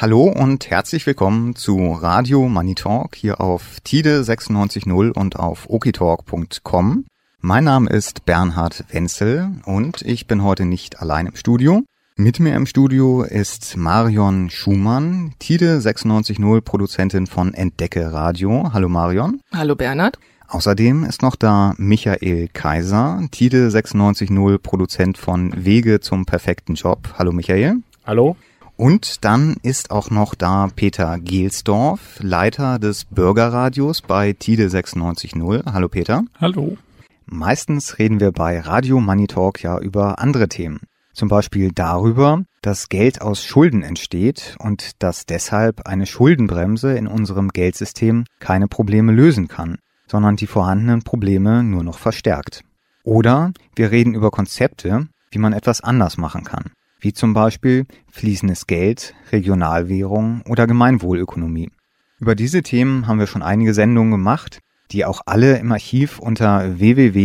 Hallo und herzlich willkommen zu Radio Money Talk hier auf Tide 96.0 und auf okitalk.com. Mein Name ist Bernhard Wenzel und ich bin heute nicht allein im Studio. Mit mir im Studio ist Marion Schumann, Tide 96.0 Produzentin von Entdecke Radio. Hallo Marion. Hallo Bernhard. Außerdem ist noch da Michael Kaiser, Tide 96.0 Produzent von Wege zum perfekten Job. Hallo Michael. Hallo. Und dann ist auch noch da Peter Gelsdorf, Leiter des Bürgerradios bei Tide 96.0. Hallo Peter. Hallo. Meistens reden wir bei Radio Money Talk ja über andere Themen. Zum Beispiel darüber, dass Geld aus Schulden entsteht und dass deshalb eine Schuldenbremse in unserem Geldsystem keine Probleme lösen kann, sondern die vorhandenen Probleme nur noch verstärkt. Oder wir reden über Konzepte, wie man etwas anders machen kann. Wie zum Beispiel fließendes Geld, Regionalwährung oder Gemeinwohlökonomie. Über diese Themen haben wir schon einige Sendungen gemacht, die auch alle im Archiv unter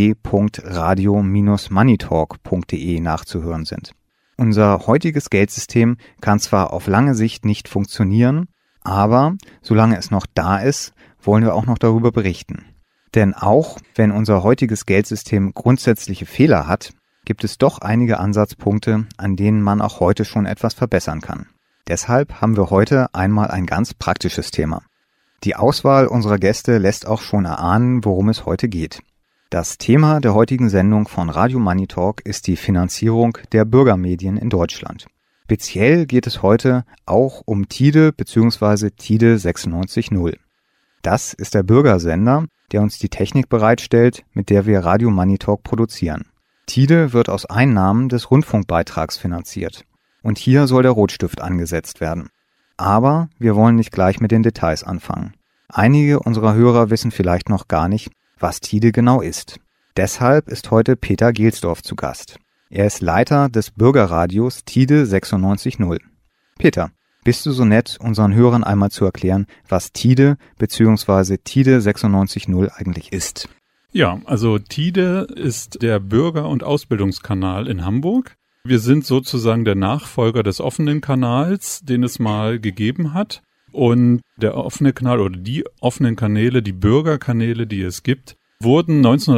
www.radio-moneytalk.de nachzuhören sind. Unser heutiges Geldsystem kann zwar auf lange Sicht nicht funktionieren, aber solange es noch da ist, wollen wir auch noch darüber berichten. Denn auch wenn unser heutiges Geldsystem grundsätzliche Fehler hat, gibt es doch einige Ansatzpunkte, an denen man auch heute schon etwas verbessern kann. Deshalb haben wir heute einmal ein ganz praktisches Thema. Die Auswahl unserer Gäste lässt auch schon erahnen, worum es heute geht. Das Thema der heutigen Sendung von Radio Money Talk ist die Finanzierung der Bürgermedien in Deutschland. Speziell geht es heute auch um Tide bzw. Tide 96.0. Das ist der Bürgersender, der uns die Technik bereitstellt, mit der wir Radio Money Talk produzieren. Tide wird aus Einnahmen des Rundfunkbeitrags finanziert. Und hier soll der Rotstift angesetzt werden. Aber wir wollen nicht gleich mit den Details anfangen. Einige unserer Hörer wissen vielleicht noch gar nicht, was Tide genau ist. Deshalb ist heute Peter Gelsdorf zu Gast. Er ist Leiter des Bürgerradios Tide 96.0. Peter, bist du so nett, unseren Hörern einmal zu erklären, was Tide bzw. Tide 96.0 eigentlich ist? Ja, also Tide ist der Bürger- und Ausbildungskanal in Hamburg. Wir sind sozusagen der Nachfolger des offenen Kanals, den es mal gegeben hat. Und der offene Kanal oder die offenen Kanäle, die Bürgerkanäle, die es gibt, wurden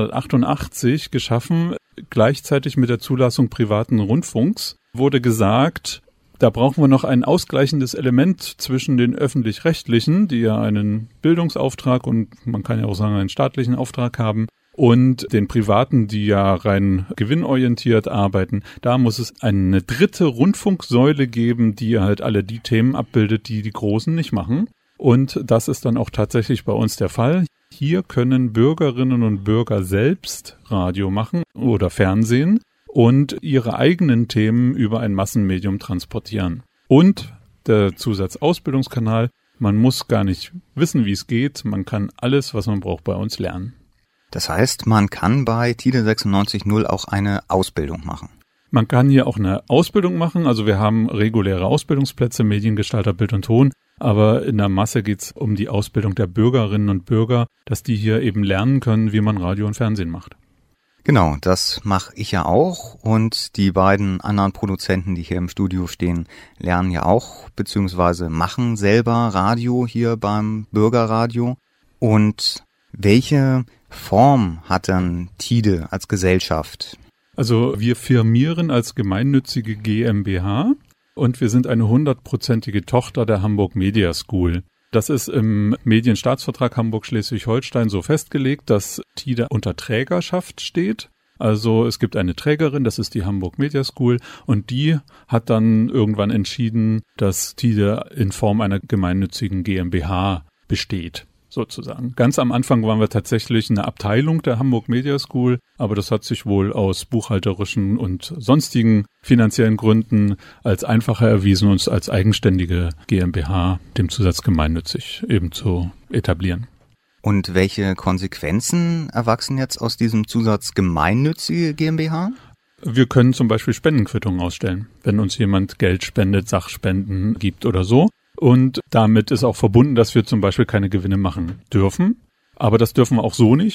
1988 geschaffen. Gleichzeitig mit der Zulassung privaten Rundfunks wurde gesagt, da brauchen wir noch ein ausgleichendes Element zwischen den öffentlich-rechtlichen, die ja einen Bildungsauftrag und man kann ja auch sagen einen staatlichen Auftrag haben, und den privaten, die ja rein gewinnorientiert arbeiten. Da muss es eine dritte Rundfunksäule geben, die halt alle die Themen abbildet, die die Großen nicht machen. Und das ist dann auch tatsächlich bei uns der Fall. Hier können Bürgerinnen und Bürger selbst Radio machen oder Fernsehen und ihre eigenen Themen über ein Massenmedium transportieren. Und der Zusatzausbildungskanal, man muss gar nicht wissen, wie es geht, man kann alles, was man braucht, bei uns lernen. Das heißt, man kann bei Tide 96.0 auch eine Ausbildung machen. Man kann hier auch eine Ausbildung machen, also wir haben reguläre Ausbildungsplätze, Mediengestalter, Bild und Ton, aber in der Masse geht es um die Ausbildung der Bürgerinnen und Bürger, dass die hier eben lernen können, wie man Radio und Fernsehen macht. Genau, das mache ich ja auch und die beiden anderen Produzenten, die hier im Studio stehen, lernen ja auch bzw. machen selber Radio hier beim Bürgerradio. Und welche Form hat dann Tide als Gesellschaft? Also wir firmieren als gemeinnützige GmbH und wir sind eine 100%ige Tochter der Hamburg Media School. Das ist im Medienstaatsvertrag Hamburg-Schleswig-Holstein so festgelegt, dass Tide unter Trägerschaft steht. Also es gibt eine Trägerin, das ist die Hamburg Media School und die hat dann irgendwann entschieden, dass Tide in Form einer gemeinnützigen GmbH besteht, sozusagen. Ganz am Anfang waren wir tatsächlich eine Abteilung der Hamburg Media School, aber das hat sich wohl aus buchhalterischen und sonstigen finanziellen Gründen als einfacher erwiesen, uns als eigenständige GmbH, dem Zusatz gemeinnützig, eben zu etablieren. Und welche Konsequenzen erwachsen jetzt aus diesem Zusatz gemeinnützige GmbH? Wir können zum Beispiel Spendenquittungen ausstellen, wenn uns jemand Geld spendet, Sachspenden gibt oder so. Und damit ist auch verbunden, dass wir zum Beispiel keine Gewinne machen dürfen. Aber das dürfen wir auch so nicht.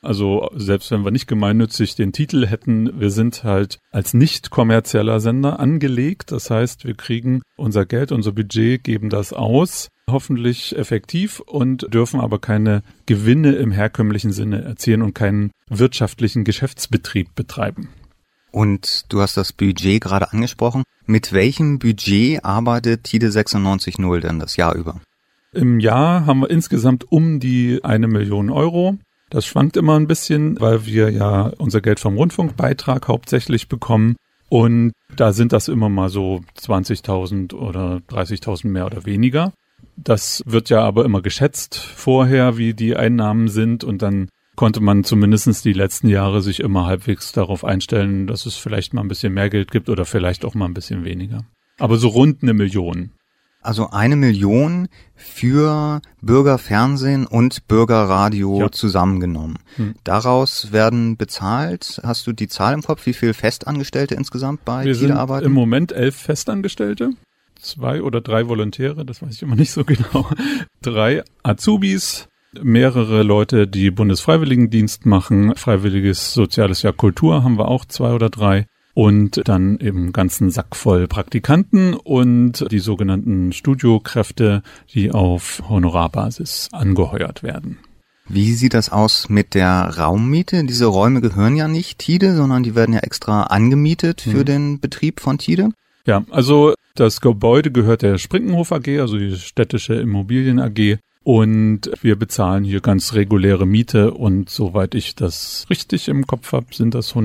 Also selbst wenn wir nicht gemeinnützig den Titel hätten, wir sind halt als nicht kommerzieller Sender angelegt. Das heißt, wir kriegen unser Geld, unser Budget, geben das aus, hoffentlich effektiv, und dürfen aber keine Gewinne im herkömmlichen Sinne erzielen und keinen wirtschaftlichen Geschäftsbetrieb betreiben. Und du hast das Budget gerade angesprochen. Mit welchem Budget arbeitet Tide 96.0 denn das Jahr über? Im Jahr haben wir insgesamt um die 1 Million Euro. Das schwankt immer ein bisschen, weil wir ja unser Geld vom Rundfunkbeitrag hauptsächlich bekommen. Und da sind das immer mal so 20.000 oder 30.000 mehr oder weniger. Das wird ja aber immer geschätzt vorher, wie die Einnahmen sind. Und dann konnte man zumindest die letzten Jahre sich immer halbwegs darauf einstellen, dass es vielleicht mal ein bisschen mehr Geld gibt oder vielleicht auch mal ein bisschen weniger. Aber so rund 1 Million. Also 1 Million für Bürgerfernsehen und Bürgerradio zusammengenommen. Daraus werden bezahlt, hast du die Zahl im Kopf, wie viele Festangestellte insgesamt bei Tide arbeiten? Im Moment 11 Festangestellte, 2 oder 3 Volontäre, das weiß ich immer nicht so genau, 3 Azubis, mehrere Leute, die Bundesfreiwilligendienst machen, Freiwilliges Soziales Jahr Kultur haben wir auch 2 oder 3. Und dann eben ganzen Sack voll Praktikanten und die sogenannten Studiokräfte, die auf Honorarbasis angeheuert werden. Wie sieht das aus mit der Raummiete? Diese Räume gehören ja nicht Tide, sondern die werden ja extra angemietet für den Betrieb von Tide. Ja, also das Gebäude gehört der Sprinkenhof AG, also die städtische Immobilien AG. Und wir bezahlen hier ganz reguläre Miete und soweit ich das richtig im Kopf habe, sind das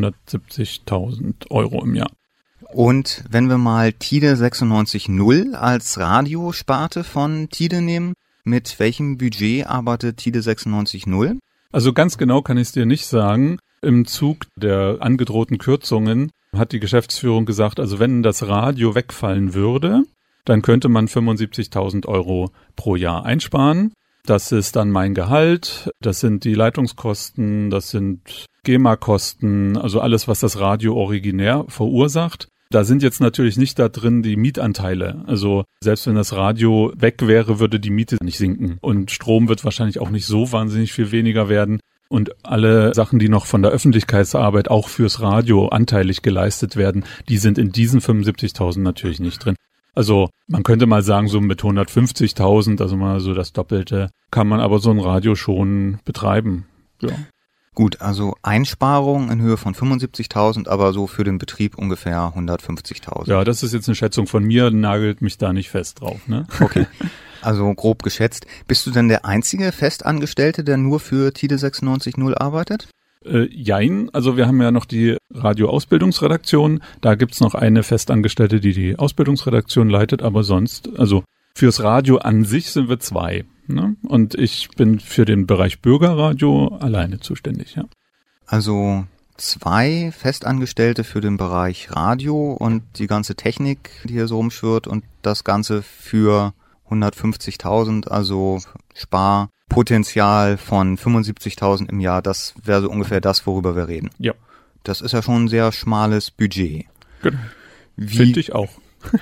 170.000 Euro im Jahr. Und wenn wir mal Tide 96.0 als Radiosparte von Tide nehmen, mit welchem Budget arbeitet Tide 96.0? Also ganz genau kann ich es dir nicht sagen. Im Zug der angedrohten Kürzungen hat die Geschäftsführung gesagt, also wenn das Radio wegfallen würde, dann könnte man 75.000 Euro pro Jahr einsparen. Das ist dann mein Gehalt, das sind die Leitungskosten, das sind GEMA-Kosten, also alles, was das Radio originär verursacht. Da sind jetzt natürlich nicht da drin die Mietanteile. Also selbst wenn das Radio weg wäre, würde die Miete nicht sinken. Und Strom wird wahrscheinlich auch nicht so wahnsinnig viel weniger werden. Und alle Sachen, die noch von der Öffentlichkeitsarbeit auch fürs Radio anteilig geleistet werden, die sind in diesen 75.000 natürlich nicht drin. Also man könnte mal sagen, so mit 150.000, also mal so das Doppelte, kann man aber so ein Radio schon betreiben. Ja. Gut, also Einsparung in Höhe von 75.000, aber so für den Betrieb ungefähr 150.000. Ja, das ist jetzt eine Schätzung von mir, nagelt mich da nicht fest drauf, ne? Okay, also grob geschätzt. Bist du denn der einzige Festangestellte, der nur für Tide 96.0 arbeitet? Jein, also wir haben ja noch die Radio-Ausbildungsredaktion, da gibt's noch eine Festangestellte, die die Ausbildungsredaktion leitet, aber sonst, also fürs Radio an sich sind wir 2, ne? Und ich bin für den Bereich Bürgerradio alleine zuständig, ja. Also 2 Festangestellte für den Bereich Radio und die ganze Technik, die hier so rumschwirrt, und das Ganze für 150.000, also Sparpotenzial von 75.000 im Jahr, das wäre so ungefähr das, worüber wir reden. Ja. Das ist ja schon ein sehr schmales Budget. Genau. Finde ich auch.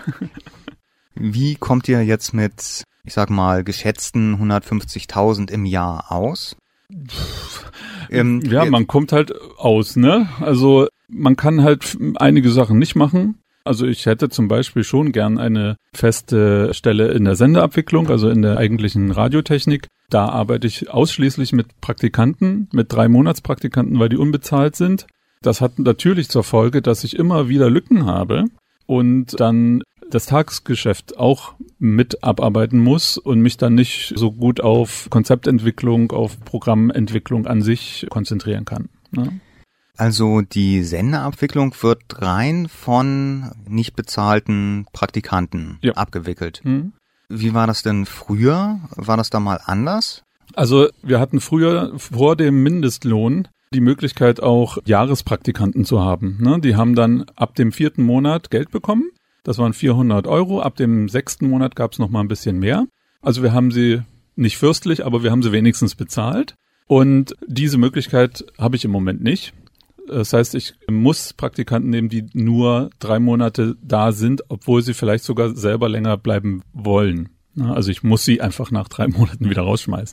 Wie kommt ihr jetzt mit, ich sag mal, geschätzten 150.000 im Jahr aus? Ja, man kommt halt aus, ne? Also man kann halt einige Sachen nicht machen. Also ich hätte zum Beispiel schon gern eine feste Stelle in der Sendeabwicklung, also in der eigentlichen Radiotechnik. Da arbeite ich ausschließlich mit Praktikanten, mit 3 Monatspraktikanten, weil die unbezahlt sind. Das hat natürlich zur Folge, dass ich immer wieder Lücken habe und dann das Tagesgeschäft auch mit abarbeiten muss und mich dann nicht so gut auf Konzeptentwicklung, auf Programmentwicklung an sich konzentrieren kann, ne? Also die Sendeabwicklung wird rein von nicht bezahlten Praktikanten abgewickelt. Wie war das denn früher? War das da mal anders? Also wir hatten früher vor dem Mindestlohn die Möglichkeit auch Jahrespraktikanten zu haben, ne? Die haben dann ab dem 4. Monat Geld bekommen. Das waren 400 Euro. Ab dem 6. Monat gab es noch mal ein bisschen mehr. Also wir haben sie nicht fürstlich, aber wir haben sie wenigstens bezahlt. Und diese Möglichkeit habe ich im Moment nicht. Das heißt, ich muss Praktikanten nehmen, die nur 3 Monate da sind, obwohl sie vielleicht sogar selber länger bleiben wollen. Also ich muss sie einfach nach 3 Monaten wieder rausschmeißen.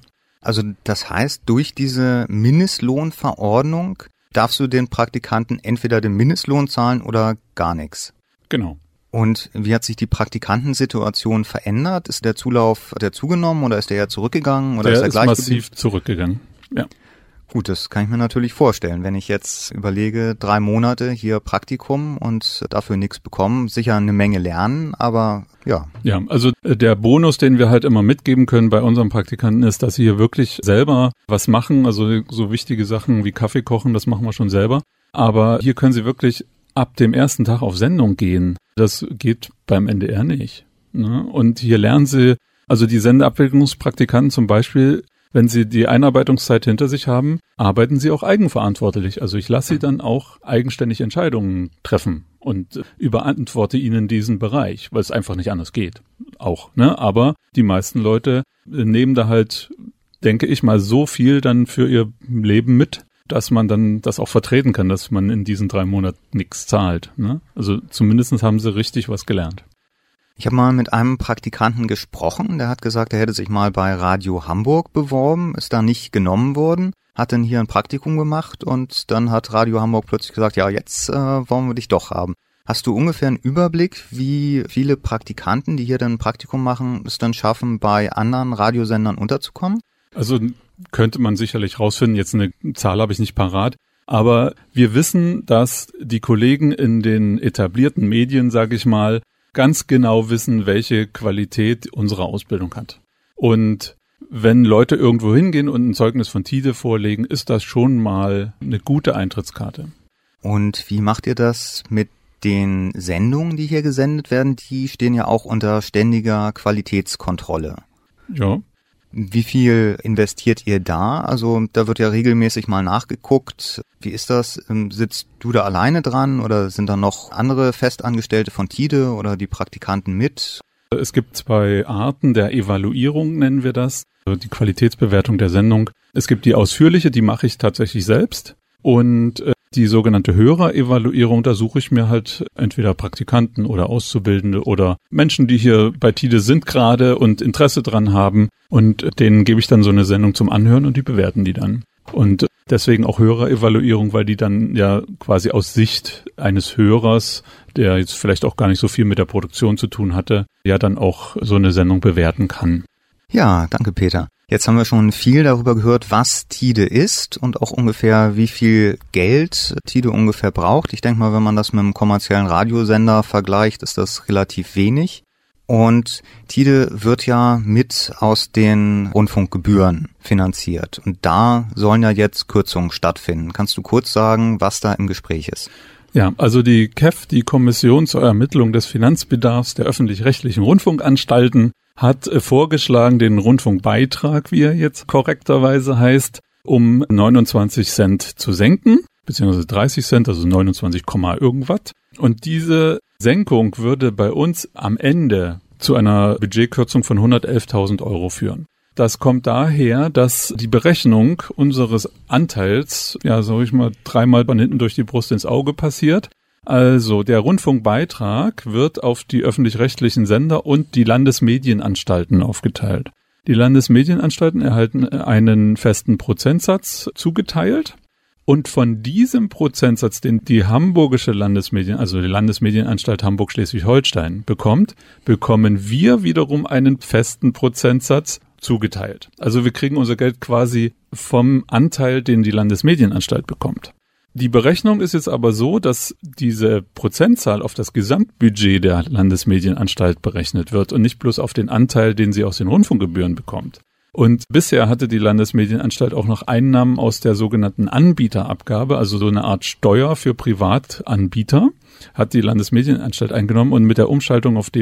Also das heißt, durch diese Mindestlohnverordnung darfst du den Praktikanten entweder den Mindestlohn zahlen oder gar nichts. Genau. Und wie hat sich die Praktikantensituation verändert? Ist der Zulauf, hat der zugenommen oder ist der eher zurückgegangen? Oder Der ist ist massiv zurückgegangen, ja. Gut, das kann ich mir natürlich vorstellen. Wenn ich jetzt überlege, 3 Monate hier Praktikum und dafür nichts bekommen, sicher eine Menge lernen, aber ja. Ja, also der Bonus, den wir halt immer mitgeben können bei unseren Praktikanten ist, dass sie hier wirklich selber was machen. Also so wichtige Sachen wie Kaffee kochen, das machen wir schon selber. Aber hier können sie wirklich ab dem ersten Tag auf Sendung gehen. Das geht beim NDR nicht. Ne? Und hier lernen sie, also die Sendeabwicklungspraktikanten zum Beispiel, wenn sie die Einarbeitungszeit hinter sich haben, arbeiten sie auch eigenverantwortlich. Also ich lasse sie dann auch eigenständig Entscheidungen treffen und überantworte ihnen diesen Bereich, weil es einfach nicht anders geht. Auch, ne? Aber die meisten Leute nehmen da halt, denke ich mal, so viel dann für ihr Leben mit, dass man dann das auch vertreten kann, dass man in diesen 3 Monaten nichts zahlt. Ne? Also zumindest haben sie richtig was gelernt. Ich habe mal mit einem Praktikanten gesprochen, der hat gesagt, er hätte sich mal bei Radio Hamburg beworben, ist da nicht genommen worden, hat dann hier ein Praktikum gemacht und dann hat Radio Hamburg plötzlich gesagt, ja, jetzt wollen wir dich doch haben. Hast du ungefähr einen Überblick, wie viele Praktikanten, die hier dann ein Praktikum machen, es dann schaffen, bei anderen Radiosendern unterzukommen? Also könnte man sicherlich rausfinden, jetzt eine Zahl habe ich nicht parat, aber wir wissen, dass die Kollegen in den etablierten Medien, sage ich mal, ganz genau wissen, welche Qualität unsere Ausbildung hat. Und wenn Leute irgendwo hingehen und ein Zeugnis von TIDE vorlegen, ist das schon mal eine gute Eintrittskarte. Und wie macht ihr das mit den Sendungen, die hier gesendet werden? Die stehen ja auch unter ständiger Qualitätskontrolle. Ja. Wie viel investiert ihr da? Also da wird ja regelmäßig mal nachgeguckt. Wie ist das? Sitzt du da alleine dran oder sind da noch andere Festangestellte von TIDE oder die Praktikanten mit? Es gibt 2 Arten der Evaluierung, nennen wir das. Also die Qualitätsbewertung der Sendung. Es gibt die ausführliche, die mache ich tatsächlich selbst. Und die sogenannte Hörerevaluierung, da suche ich mir halt entweder Praktikanten oder Auszubildende oder Menschen, die hier bei TIDE sind gerade und Interesse dran haben. Und denen gebe ich dann so eine Sendung zum Anhören und die bewerten die dann. Und deswegen auch Hörerevaluierung, weil die dann ja quasi aus Sicht eines Hörers, der jetzt vielleicht auch gar nicht so viel mit der Produktion zu tun hatte, ja dann auch so eine Sendung bewerten kann. Ja, danke Peter. Jetzt haben wir schon viel darüber gehört, was TIDE ist und auch ungefähr wie viel Geld TIDE ungefähr braucht. Ich denke mal, wenn man das mit einem kommerziellen Radiosender vergleicht, ist das relativ wenig. Und TIDE wird ja mit aus den Rundfunkgebühren finanziert. Und da sollen ja jetzt Kürzungen stattfinden. Kannst du kurz sagen, was da im Gespräch ist? Ja, also die KEF, die Kommission zur Ermittlung des Finanzbedarfs der öffentlich-rechtlichen Rundfunkanstalten, hat vorgeschlagen, den Rundfunkbeitrag, wie er jetzt korrekterweise heißt, um 29 Cent zu senken, beziehungsweise 30 Cent, also 29, irgendwas. Und diese Senkung würde bei uns am Ende zu einer Budgetkürzung von 111.000 € führen. Das kommt daher, dass die Berechnung unseres Anteils, ja, sag ich mal, 3-mal von hinten durch die Brust ins Auge passiert. Also der Rundfunkbeitrag wird auf die öffentlich-rechtlichen Sender und die Landesmedienanstalten aufgeteilt. Die Landesmedienanstalten erhalten einen festen Prozentsatz zugeteilt und von diesem Prozentsatz, den die hamburgische Landesmedien, also die Landesmedienanstalt Hamburg-Schleswig-Holstein bekommt, bekommen wir wiederum einen festen Prozentsatz zugeteilt. Also wir kriegen unser Geld quasi vom Anteil, den die Landesmedienanstalt bekommt. Die Berechnung ist jetzt aber so, dass diese Prozentzahl auf das Gesamtbudget der Landesmedienanstalt berechnet wird und nicht bloß auf den Anteil, den sie aus den Rundfunkgebühren bekommt. Und bisher hatte die Landesmedienanstalt auch noch Einnahmen aus der sogenannten Anbieterabgabe, also so eine Art Steuer für Privatanbieter, hat die Landesmedienanstalt eingenommen und mit der Umschaltung auf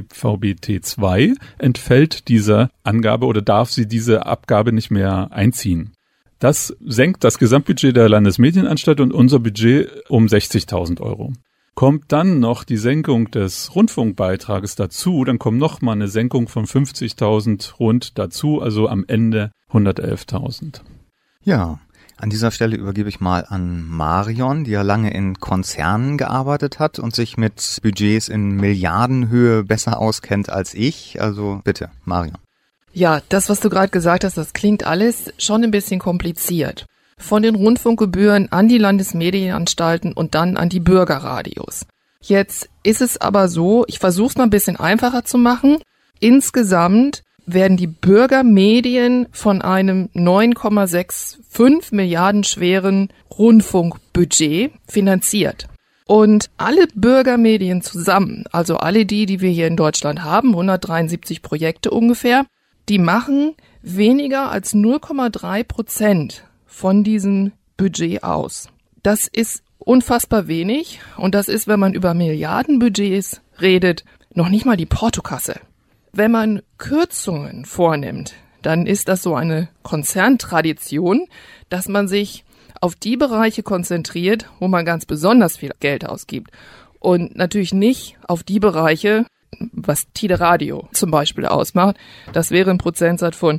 DVB-T2 entfällt diese Angabe oder darf sie diese Abgabe nicht mehr einziehen. Das senkt das Gesamtbudget der Landesmedienanstalt und unser Budget um 60.000 €. Kommt dann noch die Senkung des Rundfunkbeitrages dazu, dann kommt noch mal eine Senkung von 50.000 rund dazu, also am Ende 111.000. Ja, an dieser Stelle übergebe ich mal an Marion, die ja lange in Konzernen gearbeitet hat und sich mit Budgets in Milliardenhöhe besser auskennt als ich. Also bitte, Marion. Ja, das, was du gerade gesagt hast, das klingt alles schon ein bisschen kompliziert. Von den Rundfunkgebühren an die Landesmedienanstalten und dann an die Bürgerradios. Jetzt ist es aber so, ich versuche es mal ein bisschen einfacher zu machen. Insgesamt werden die Bürgermedien von einem 9,65 Milliarden schweren Rundfunkbudget finanziert. Und alle Bürgermedien zusammen, also alle die wir hier in Deutschland haben, 173 Projekte ungefähr, die machen weniger als 0,3% von diesem Budget aus. Das ist unfassbar wenig und das ist, wenn man über Milliardenbudgets redet, noch nicht mal die Portokasse. Wenn man Kürzungen vornimmt, dann ist das so eine Konzerntradition, dass man sich auf die Bereiche konzentriert, wo man ganz besonders viel Geld ausgibt und natürlich nicht auf die Bereiche, was Tide Radio zum Beispiel ausmacht. Das wäre ein Prozentsatz von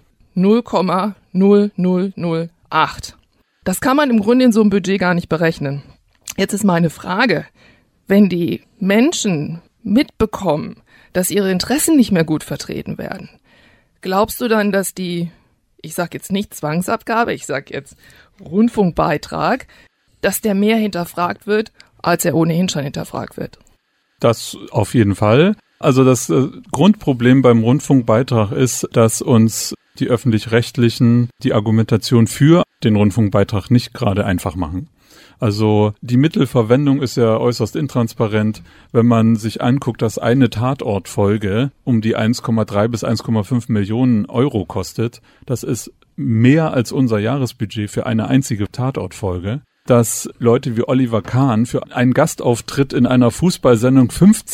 0,0008. Das kann man im Grunde in so einem Budget gar nicht berechnen. Jetzt ist meine Frage, wenn die Menschen mitbekommen, dass ihre Interessen nicht mehr gut vertreten werden, glaubst du dann, dass die, ich sag jetzt nicht Zwangsabgabe, ich sag jetzt Rundfunkbeitrag, dass der mehr hinterfragt wird, als er ohnehin schon hinterfragt wird? Das auf jeden Fall. Also das Grundproblem beim Rundfunkbeitrag ist, dass uns die Öffentlich-Rechtlichen die Argumentation für den Rundfunkbeitrag nicht gerade einfach machen. Also die Mittelverwendung ist ja äußerst intransparent. Wenn man sich anguckt, dass eine Tatortfolge um die 1,3 bis 1,5 Millionen Euro kostet, das ist mehr als unser Jahresbudget für eine einzige Tatortfolge. Dass Leute wie Oliver Kahn für einen Gastauftritt in einer Fußballsendung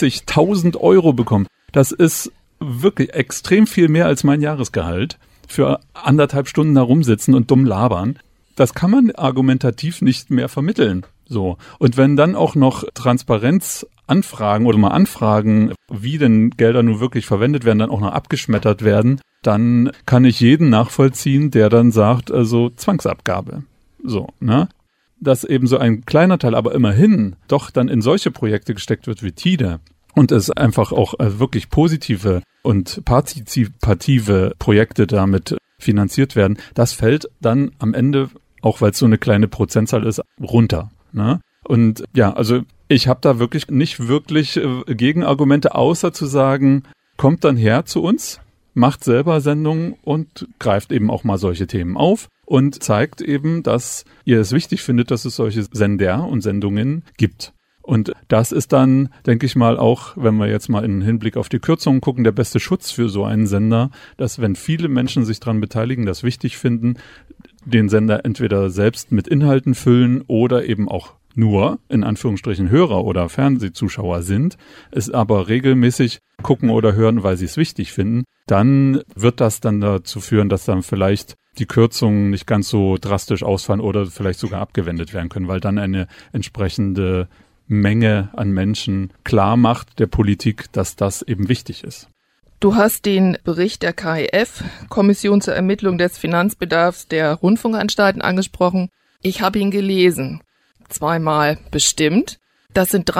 50.000 Euro bekommen. Das ist wirklich extrem viel mehr als mein Jahresgehalt. Für 1,5 Stunden da rumsitzen und dumm labern. Das kann man argumentativ nicht mehr vermitteln. So. Und wenn dann auch noch Transparenzanfragen oder mal Anfragen, wie denn Gelder nun wirklich verwendet werden, dann auch noch abgeschmettert werden, dann kann ich jeden nachvollziehen, der dann sagt, also Zwangsabgabe. So, ne? Dass eben so ein kleiner Teil, aber immerhin doch dann in solche Projekte gesteckt wird wie Tide und es einfach auch wirklich positive und partizipative Projekte damit finanziert werden, das fällt dann am Ende, auch weil es so eine kleine Prozentzahl ist, runter. Ne? Und ja, also ich habe da wirklich nicht wirklich Gegenargumente, außer zu sagen, kommt dann her zu uns, macht selber Sendungen und greift eben auch mal solche Themen auf und zeigt eben, dass ihr es wichtig findet, dass es solche Sender und Sendungen gibt. Und das ist dann, denke ich mal, auch, wenn wir jetzt mal in Hinblick auf die Kürzungen gucken, der beste Schutz für so einen Sender, dass wenn viele Menschen sich daran beteiligen, das wichtig finden, den Sender entweder selbst mit Inhalten füllen oder eben auch nur, in Anführungsstrichen, Hörer oder Fernsehzuschauer sind, es aber regelmäßig gucken oder hören, weil sie es wichtig finden, dann wird das dann dazu führen, dass dann vielleicht die Kürzungen nicht ganz so drastisch ausfallen oder vielleicht sogar abgewendet werden können, weil dann eine entsprechende Menge an Menschen klar macht der Politik, dass das eben wichtig ist. Du hast den Bericht der KIF, Kommission zur Ermittlung des Finanzbedarfs der Rundfunkanstalten, angesprochen. Ich habe ihn gelesen, 2-mal bestimmt. Das sind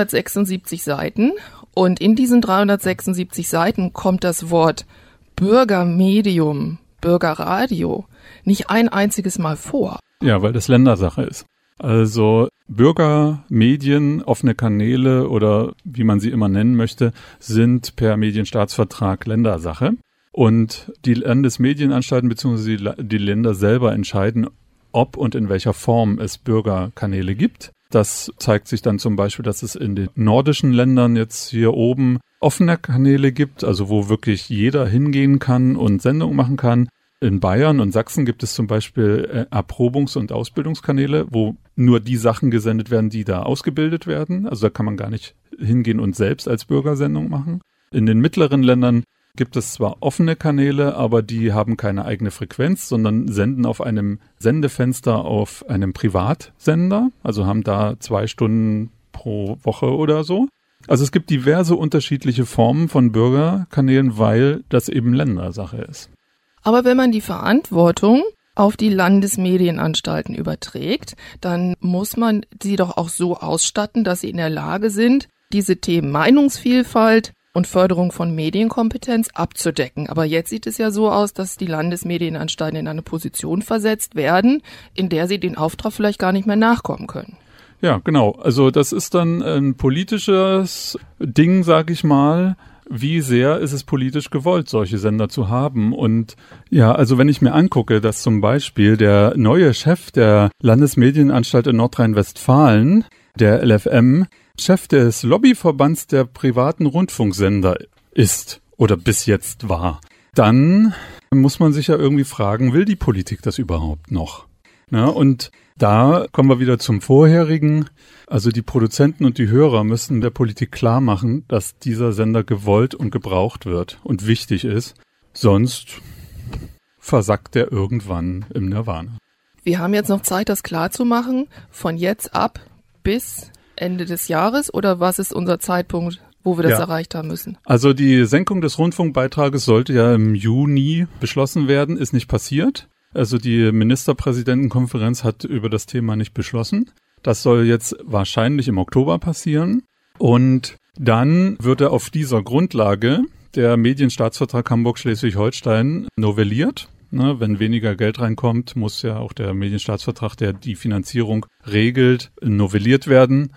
376 Seiten und in diesen 376 Seiten kommt das Wort Bürgermedium, Bürgerradio nicht ein einziges Mal vor. Ja, weil das Ländersache ist. Also Bürgermedien, offene Kanäle oder wie man sie immer nennen möchte, sind per Medienstaatsvertrag Ländersache. Und die Landesmedienanstalten bzw. die Länder selber entscheiden, ob und in welcher Form es Bürgerkanäle gibt. Das zeigt sich dann zum Beispiel, dass es in den nordischen Ländern jetzt hier oben offene Kanäle gibt, also wo wirklich jeder hingehen kann und Sendungen machen kann. In Bayern und Sachsen gibt es zum Beispiel Erprobungs- und Ausbildungskanäle, wo nur die Sachen gesendet werden, die da ausgebildet werden. Also da kann man gar nicht hingehen und selbst als Bürgersendung machen. In den mittleren Ländern gibt es zwar offene Kanäle, aber die haben keine eigene Frequenz, sondern senden auf einem Sendefenster auf einem Privatsender, also haben da 2 Stunden pro Woche oder so. Also es gibt diverse unterschiedliche Formen von Bürgerkanälen, weil das eben Ländersache ist. Aber wenn man die Verantwortung auf die Landesmedienanstalten überträgt, dann muss man sie doch auch so ausstatten, dass sie in der Lage sind, diese Themen Meinungsvielfalt, und Förderung von Medienkompetenz abzudecken. Aber jetzt sieht es ja so aus, dass die Landesmedienanstalten in eine Position versetzt werden, in der sie den Auftrag vielleicht gar nicht mehr nachkommen können. Ja, genau. Also das ist dann ein politisches Ding, sag ich mal. Wie sehr ist es politisch gewollt, solche Sender zu haben? Und ja, also wenn ich mir angucke, dass zum Beispiel der neue Chef der Landesmedienanstalt in Nordrhein-Westfalen, der LFM, Chef des Lobbyverbands der privaten Rundfunksender ist oder bis jetzt war, dann muss man sich ja irgendwie fragen, will die Politik das überhaupt noch? Ja, und da kommen wir wieder zum vorherigen. Also die Produzenten und die Hörer müssen der Politik klar machen, dass dieser Sender gewollt und gebraucht wird und wichtig ist. Sonst versackt er irgendwann im Nirvana. Wir haben jetzt noch Zeit, das klarzumachen. Von jetzt ab bis Ende des Jahres, oder was ist unser Zeitpunkt, wo wir das erreicht haben müssen? Also die Senkung des Rundfunkbeitrages sollte ja im Juni beschlossen werden, ist nicht passiert. Also die Ministerpräsidentenkonferenz hat über das Thema nicht beschlossen. Das soll jetzt wahrscheinlich im Oktober passieren. Und dann würde auf dieser Grundlage der Medienstaatsvertrag Hamburg-Schleswig-Holstein novelliert. Wenn weniger Geld reinkommt, muss ja auch der Medienstaatsvertrag, der die Finanzierung regelt, novelliert werden.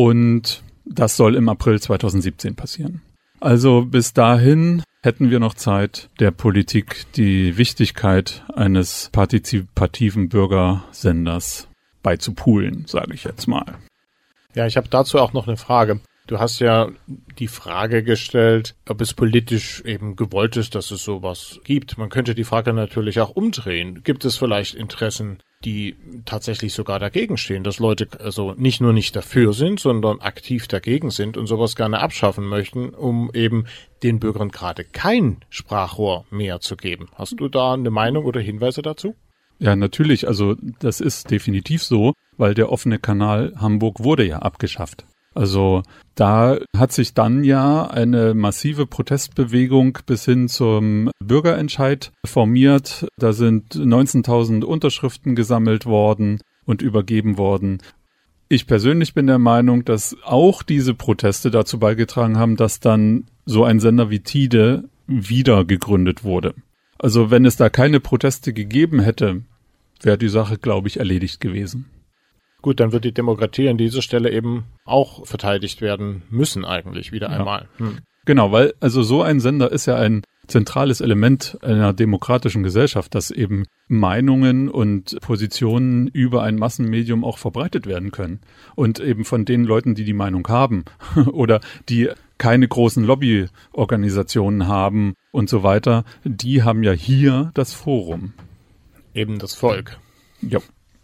Und das soll im April 2017 passieren. Also bis dahin hätten wir noch Zeit, der Politik die Wichtigkeit eines partizipativen Bürgersenders beizupulen, sage ich jetzt mal. Ja, ich habe dazu auch noch eine Frage. Du hast ja die Frage gestellt, ob es politisch eben gewollt ist, dass es sowas gibt. Man könnte die Frage natürlich auch umdrehen. Gibt es vielleicht Interessen, die tatsächlich sogar dagegen stehen, dass Leute also nicht nur nicht dafür sind, sondern aktiv dagegen sind und sowas gerne abschaffen möchten, um eben den Bürgern gerade kein Sprachrohr mehr zu geben? Hast du da eine Meinung oder Hinweise dazu? Ja, natürlich. Also das ist definitiv so, weil der offene Kanal Hamburg wurde ja abgeschafft. Also da hat sich dann ja eine massive Protestbewegung bis hin zum Bürgerentscheid formiert. Da sind 19.000 Unterschriften gesammelt worden und übergeben worden. Ich persönlich bin der Meinung, dass auch diese Proteste dazu beigetragen haben, dass dann so ein Sender wie Tide wieder gegründet wurde. Also wenn es da keine Proteste gegeben hätte, wäre die Sache, glaube ich, erledigt gewesen. Gut, dann wird die Demokratie an dieser Stelle eben auch verteidigt werden müssen eigentlich wieder einmal. Genau, weil also so ein Sender ist ja ein zentrales Element einer demokratischen Gesellschaft, dass eben Meinungen und Positionen über ein Massenmedium auch verbreitet werden können. Und eben von den Leuten, die die Meinung haben oder die keine großen Lobbyorganisationen haben und so weiter, die haben ja hier das Forum. Eben das Volk. Ja.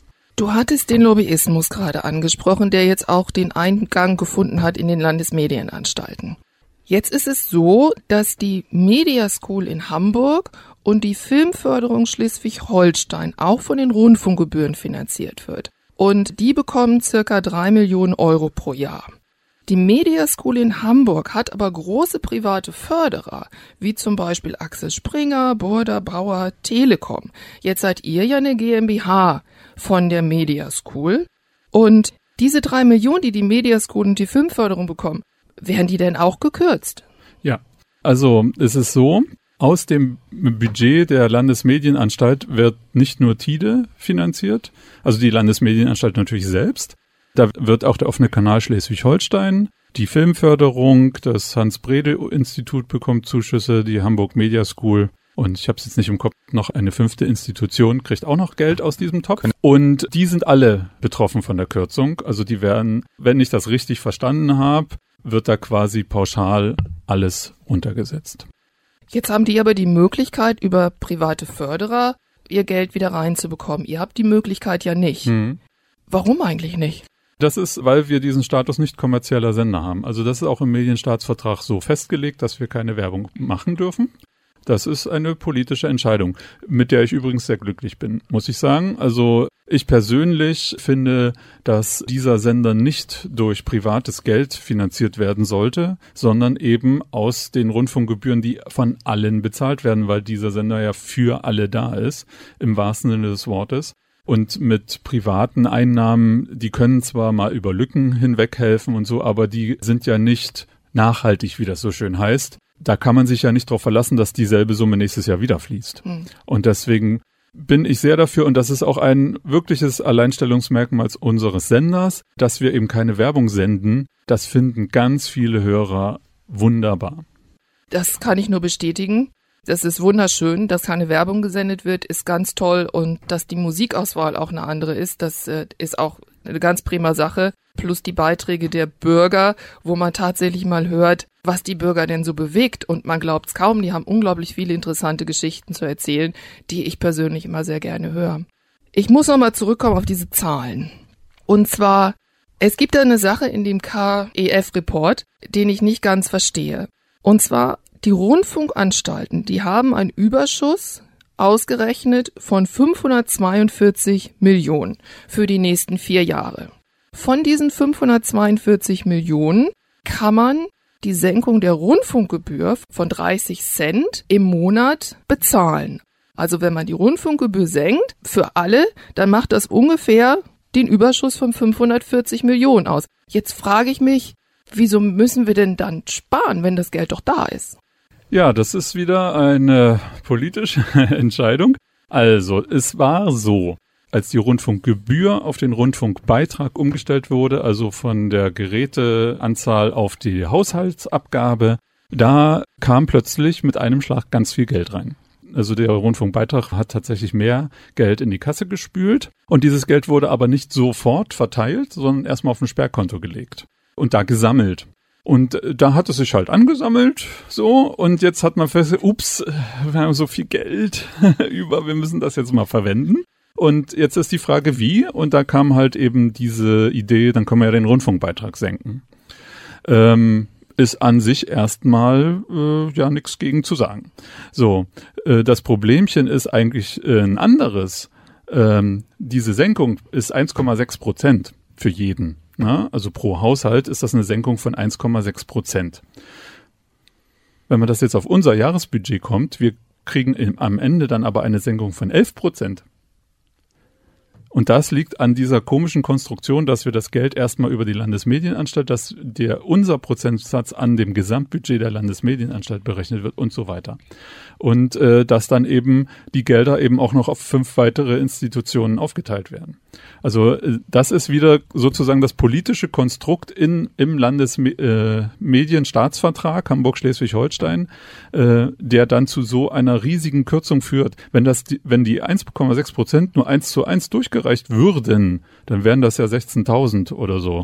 Du hattest den Lobbyismus gerade angesprochen, der jetzt auch den Eingang gefunden hat in den Landesmedienanstalten. Jetzt ist es so, dass die Media School in Hamburg und die Filmförderung Schleswig-Holstein auch von den Rundfunkgebühren finanziert wird. Und die bekommen circa 3 Millionen Euro pro Jahr. Die Media School in Hamburg hat aber große private Förderer, wie zum Beispiel Axel Springer, Burda, Bauer, Telekom. Jetzt seid ihr ja eine GmbH von der Media School. Und diese 3 Millionen, die die Media School und die Filmförderung bekommen, werden die denn auch gekürzt? Ja, also es ist so, aus dem Budget der Landesmedienanstalt wird nicht nur Tide finanziert, also die Landesmedienanstalt natürlich selbst. Da wird auch der offene Kanal Schleswig-Holstein, die Filmförderung, das Hans-Bredel-Institut bekommt Zuschüsse, die Hamburg Media School und ich habe es jetzt nicht im Kopf, noch eine 5. Institution kriegt auch noch Geld aus diesem Topf. Und die sind alle betroffen von der Kürzung. Also die werden, wenn ich das richtig verstanden habe, wird da quasi pauschal alles runtergesetzt. Jetzt haben die aber die Möglichkeit, über private Förderer ihr Geld wieder reinzubekommen. Ihr habt die Möglichkeit ja nicht. Warum eigentlich nicht? Das ist, weil wir diesen Status nicht kommerzieller Sender haben. Also das ist auch im Medienstaatsvertrag so festgelegt, dass wir keine Werbung machen dürfen. Das ist eine politische Entscheidung, mit der ich übrigens sehr glücklich bin, muss ich sagen. Also ich persönlich finde, dass dieser Sender nicht durch privates Geld finanziert werden sollte, sondern eben aus den Rundfunkgebühren, die von allen bezahlt werden, weil dieser Sender ja für alle da ist, im wahrsten Sinne des Wortes. Und mit privaten Einnahmen, die können zwar mal über Lücken hinweg helfen und so, aber die sind ja nicht nachhaltig, wie das so schön heißt. Da kann man sich ja nicht darauf verlassen, dass dieselbe Summe nächstes Jahr wieder fließt. Und deswegen bin ich sehr dafür, und das ist auch ein wirkliches Alleinstellungsmerkmal unseres Senders, dass wir eben keine Werbung senden. Das finden ganz viele Hörer wunderbar. Das kann ich nur bestätigen. Das ist wunderschön, dass keine Werbung gesendet wird, ist ganz toll, und dass die Musikauswahl auch eine andere ist, das ist auch eine ganz prima Sache. Plus die Beiträge der Bürger, wo man tatsächlich mal hört, was die Bürger denn so bewegt, und man glaubt's kaum, die haben unglaublich viele interessante Geschichten zu erzählen, die ich persönlich immer sehr gerne höre. Ich muss nochmal zurückkommen auf diese Zahlen. Und zwar, es gibt da eine Sache in dem KEF-Report, den ich nicht ganz verstehe. Und zwar, die Rundfunkanstalten, die haben einen Überschuss ausgerechnet von 542 Millionen für die nächsten 4 Jahre. Von diesen 542 Millionen kann man die Senkung der Rundfunkgebühr von 30 Cent im Monat bezahlen. Also wenn man die Rundfunkgebühr senkt für alle, dann macht das ungefähr den Überschuss von 540 Millionen aus. Jetzt frage ich mich, wieso müssen wir denn dann sparen, wenn das Geld doch da ist? Ja, das ist wieder eine politische Entscheidung. Also, es war so, als die Rundfunkgebühr auf den Rundfunkbeitrag umgestellt wurde, also von der Geräteanzahl auf die Haushaltsabgabe, da kam plötzlich mit einem Schlag ganz viel Geld rein. Also der Rundfunkbeitrag hat tatsächlich mehr Geld in die Kasse gespült, und dieses Geld wurde aber nicht sofort verteilt, sondern erstmal auf ein Sperrkonto gelegt und da gesammelt. Und da hat es sich halt angesammelt, so, und jetzt hat man festgestellt, ups, wir haben so viel Geld über, wir müssen das jetzt mal verwenden. Und jetzt ist die Frage, wie? Und da kam halt eben diese Idee, dann können wir ja den Rundfunkbeitrag senken. Ist an sich erstmal ja nichts gegen zu sagen. So, das Problemchen ist eigentlich ein anderes. Diese Senkung ist 1,6% für jeden. Na, also pro Haushalt ist das eine Senkung von 1,6%. Wenn man das jetzt auf unser Jahresbudget kommt, wir kriegen am Ende dann aber eine Senkung von 11%. Und das liegt an dieser komischen Konstruktion, dass wir das Geld erstmal über die Landesmedienanstalt, dass unser Prozentsatz an dem Gesamtbudget der Landesmedienanstalt berechnet wird und so weiter. Und dass dann eben die Gelder eben auch noch auf 5 weitere Institutionen aufgeteilt werden. Also das ist wieder sozusagen das politische Konstrukt im Landesmedienstaatsvertrag Hamburg-Schleswig-Holstein, der dann zu so einer riesigen Kürzung führt. Wenn die 1,6% nur 1:1 durchgereicht würden, dann wären das ja 16.000 oder so.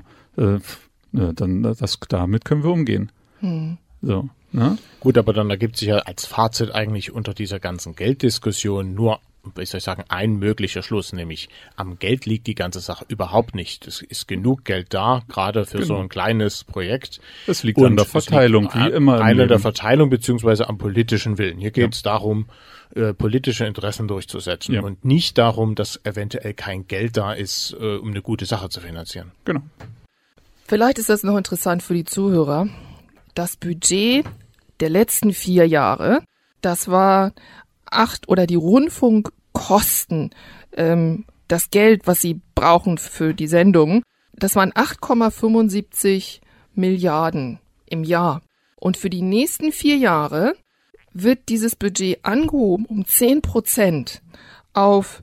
Damit können wir umgehen. So, ne? Gut, aber dann ergibt sich ja als Fazit eigentlich unter dieser ganzen Gelddiskussion nur, wie soll ich sagen, ein möglicher Schluss, nämlich am Geld liegt die ganze Sache überhaupt nicht. Es ist genug Geld da, gerade für so ein kleines Projekt. Es liegt an der Verteilung, wie immer. An der Verteilung beziehungsweise am politischen Willen. Hier geht es darum, politische Interessen durchzusetzen und nicht darum, dass eventuell kein Geld da ist, um eine gute Sache zu finanzieren. Genau. Vielleicht ist das noch interessant für die Zuhörer. Das Budget der letzten 4 Jahre, das war die Rundfunkkosten, das Geld, was sie brauchen für die Sendung, das waren 8,75 Milliarden im Jahr. Und für die nächsten 4 Jahre wird dieses Budget angehoben um 10% auf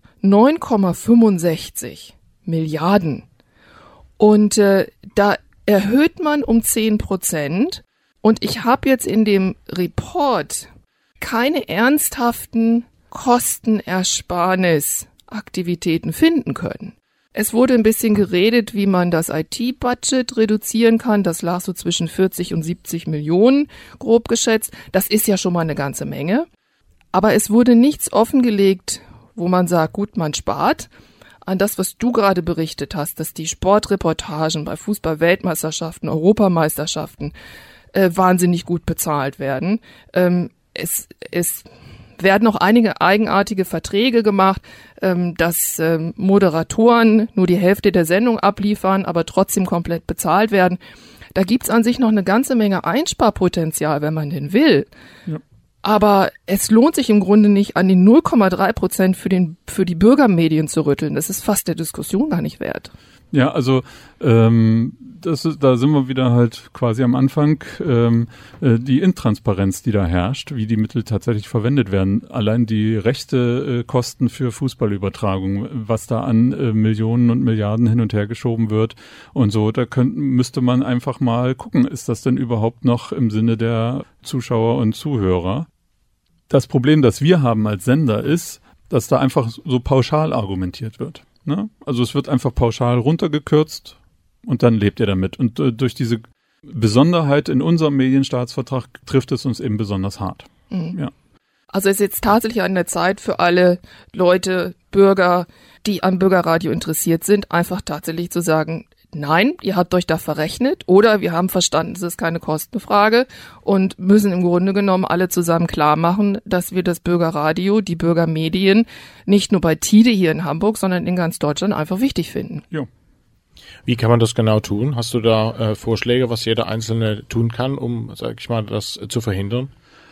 9,65 Milliarden. Und da erhöht man um 10%. Und ich habe jetzt in dem Report keine ernsthaften Kostenersparnisaktivitäten finden können. Es wurde ein bisschen geredet, wie man das IT-Budget reduzieren kann. Das lag so zwischen 40 und 70 Millionen, grob geschätzt. Das ist ja schon mal eine ganze Menge. Aber es wurde nichts offengelegt, wo man sagt, gut, man spart. An das, was du gerade berichtet hast, dass die Sportreportagen bei Fußball-Weltmeisterschaften, Europameisterschaften wahnsinnig gut bezahlt werden. Es werden noch einige eigenartige Verträge gemacht, dass Moderatoren nur die Hälfte der Sendung abliefern, aber trotzdem komplett bezahlt werden. Da gibt's an sich noch eine ganze Menge Einsparpotenzial, wenn man denn will. Ja. Aber es lohnt sich im Grunde nicht, an den 0,3% für die Bürgermedien zu rütteln. Das ist fast der Diskussion gar nicht wert. Ja, also da sind wir wieder halt quasi am Anfang, die Intransparenz, die da herrscht, wie die Mittel tatsächlich verwendet werden. Allein die Rechtekosten für Fußballübertragung, was da an Millionen und Milliarden hin und her geschoben wird und so, da müsste man einfach mal gucken, ist das denn überhaupt noch im Sinne der Zuschauer und Zuhörer? Das Problem, das wir haben als Sender, ist, dass da einfach so pauschal argumentiert wird. Ne? Also es wird einfach pauschal runtergekürzt und dann lebt ihr damit. Und durch diese Besonderheit in unserem Medienstaatsvertrag trifft es uns eben besonders hart. Mhm. Ja. Also es ist jetzt tatsächlich an der Zeit für alle Leute, Bürger, die am Bürgerradio interessiert sind, einfach tatsächlich zu sagen, nein, ihr habt euch da verrechnet oder wir haben verstanden, es ist keine Kostenfrage und müssen im Grunde genommen alle zusammen klar machen, dass wir das Bürgerradio, die Bürgermedien nicht nur bei Tide hier in Hamburg, sondern in ganz Deutschland einfach wichtig finden. Jo. Wie kann man das genau tun? Hast du da Vorschläge, was jeder Einzelne tun kann, um, sag ich mal, das zu verhindern?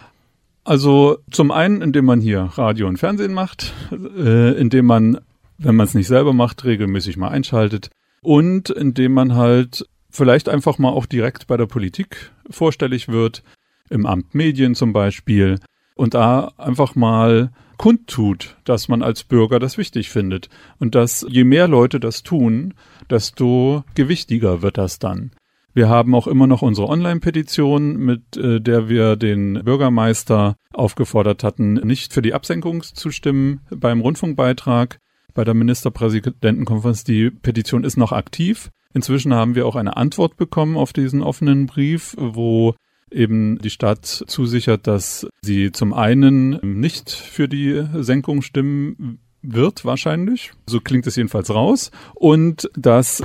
Also zum einen, indem man hier Radio und Fernsehen macht, indem man, wenn man es nicht selber macht, regelmäßig mal einschaltet. Und indem man halt vielleicht einfach mal auch direkt bei der Politik vorstellig wird, im Amt Medien zum Beispiel, und da einfach mal kundtut, dass man als Bürger das wichtig findet. Und dass je mehr Leute das tun, desto gewichtiger wird das dann. Wir haben auch immer noch unsere Online-Petition, mit der wir den Bürgermeister aufgefordert hatten, nicht für die Absenkung zu stimmen beim Rundfunkbeitrag. Bei der Ministerpräsidentenkonferenz, die Petition ist noch aktiv. Inzwischen haben wir auch eine Antwort bekommen auf diesen offenen Brief, wo eben die Stadt zusichert, dass sie zum einen nicht für die Senkung stimmen wird wahrscheinlich, so klingt es jedenfalls raus, und dass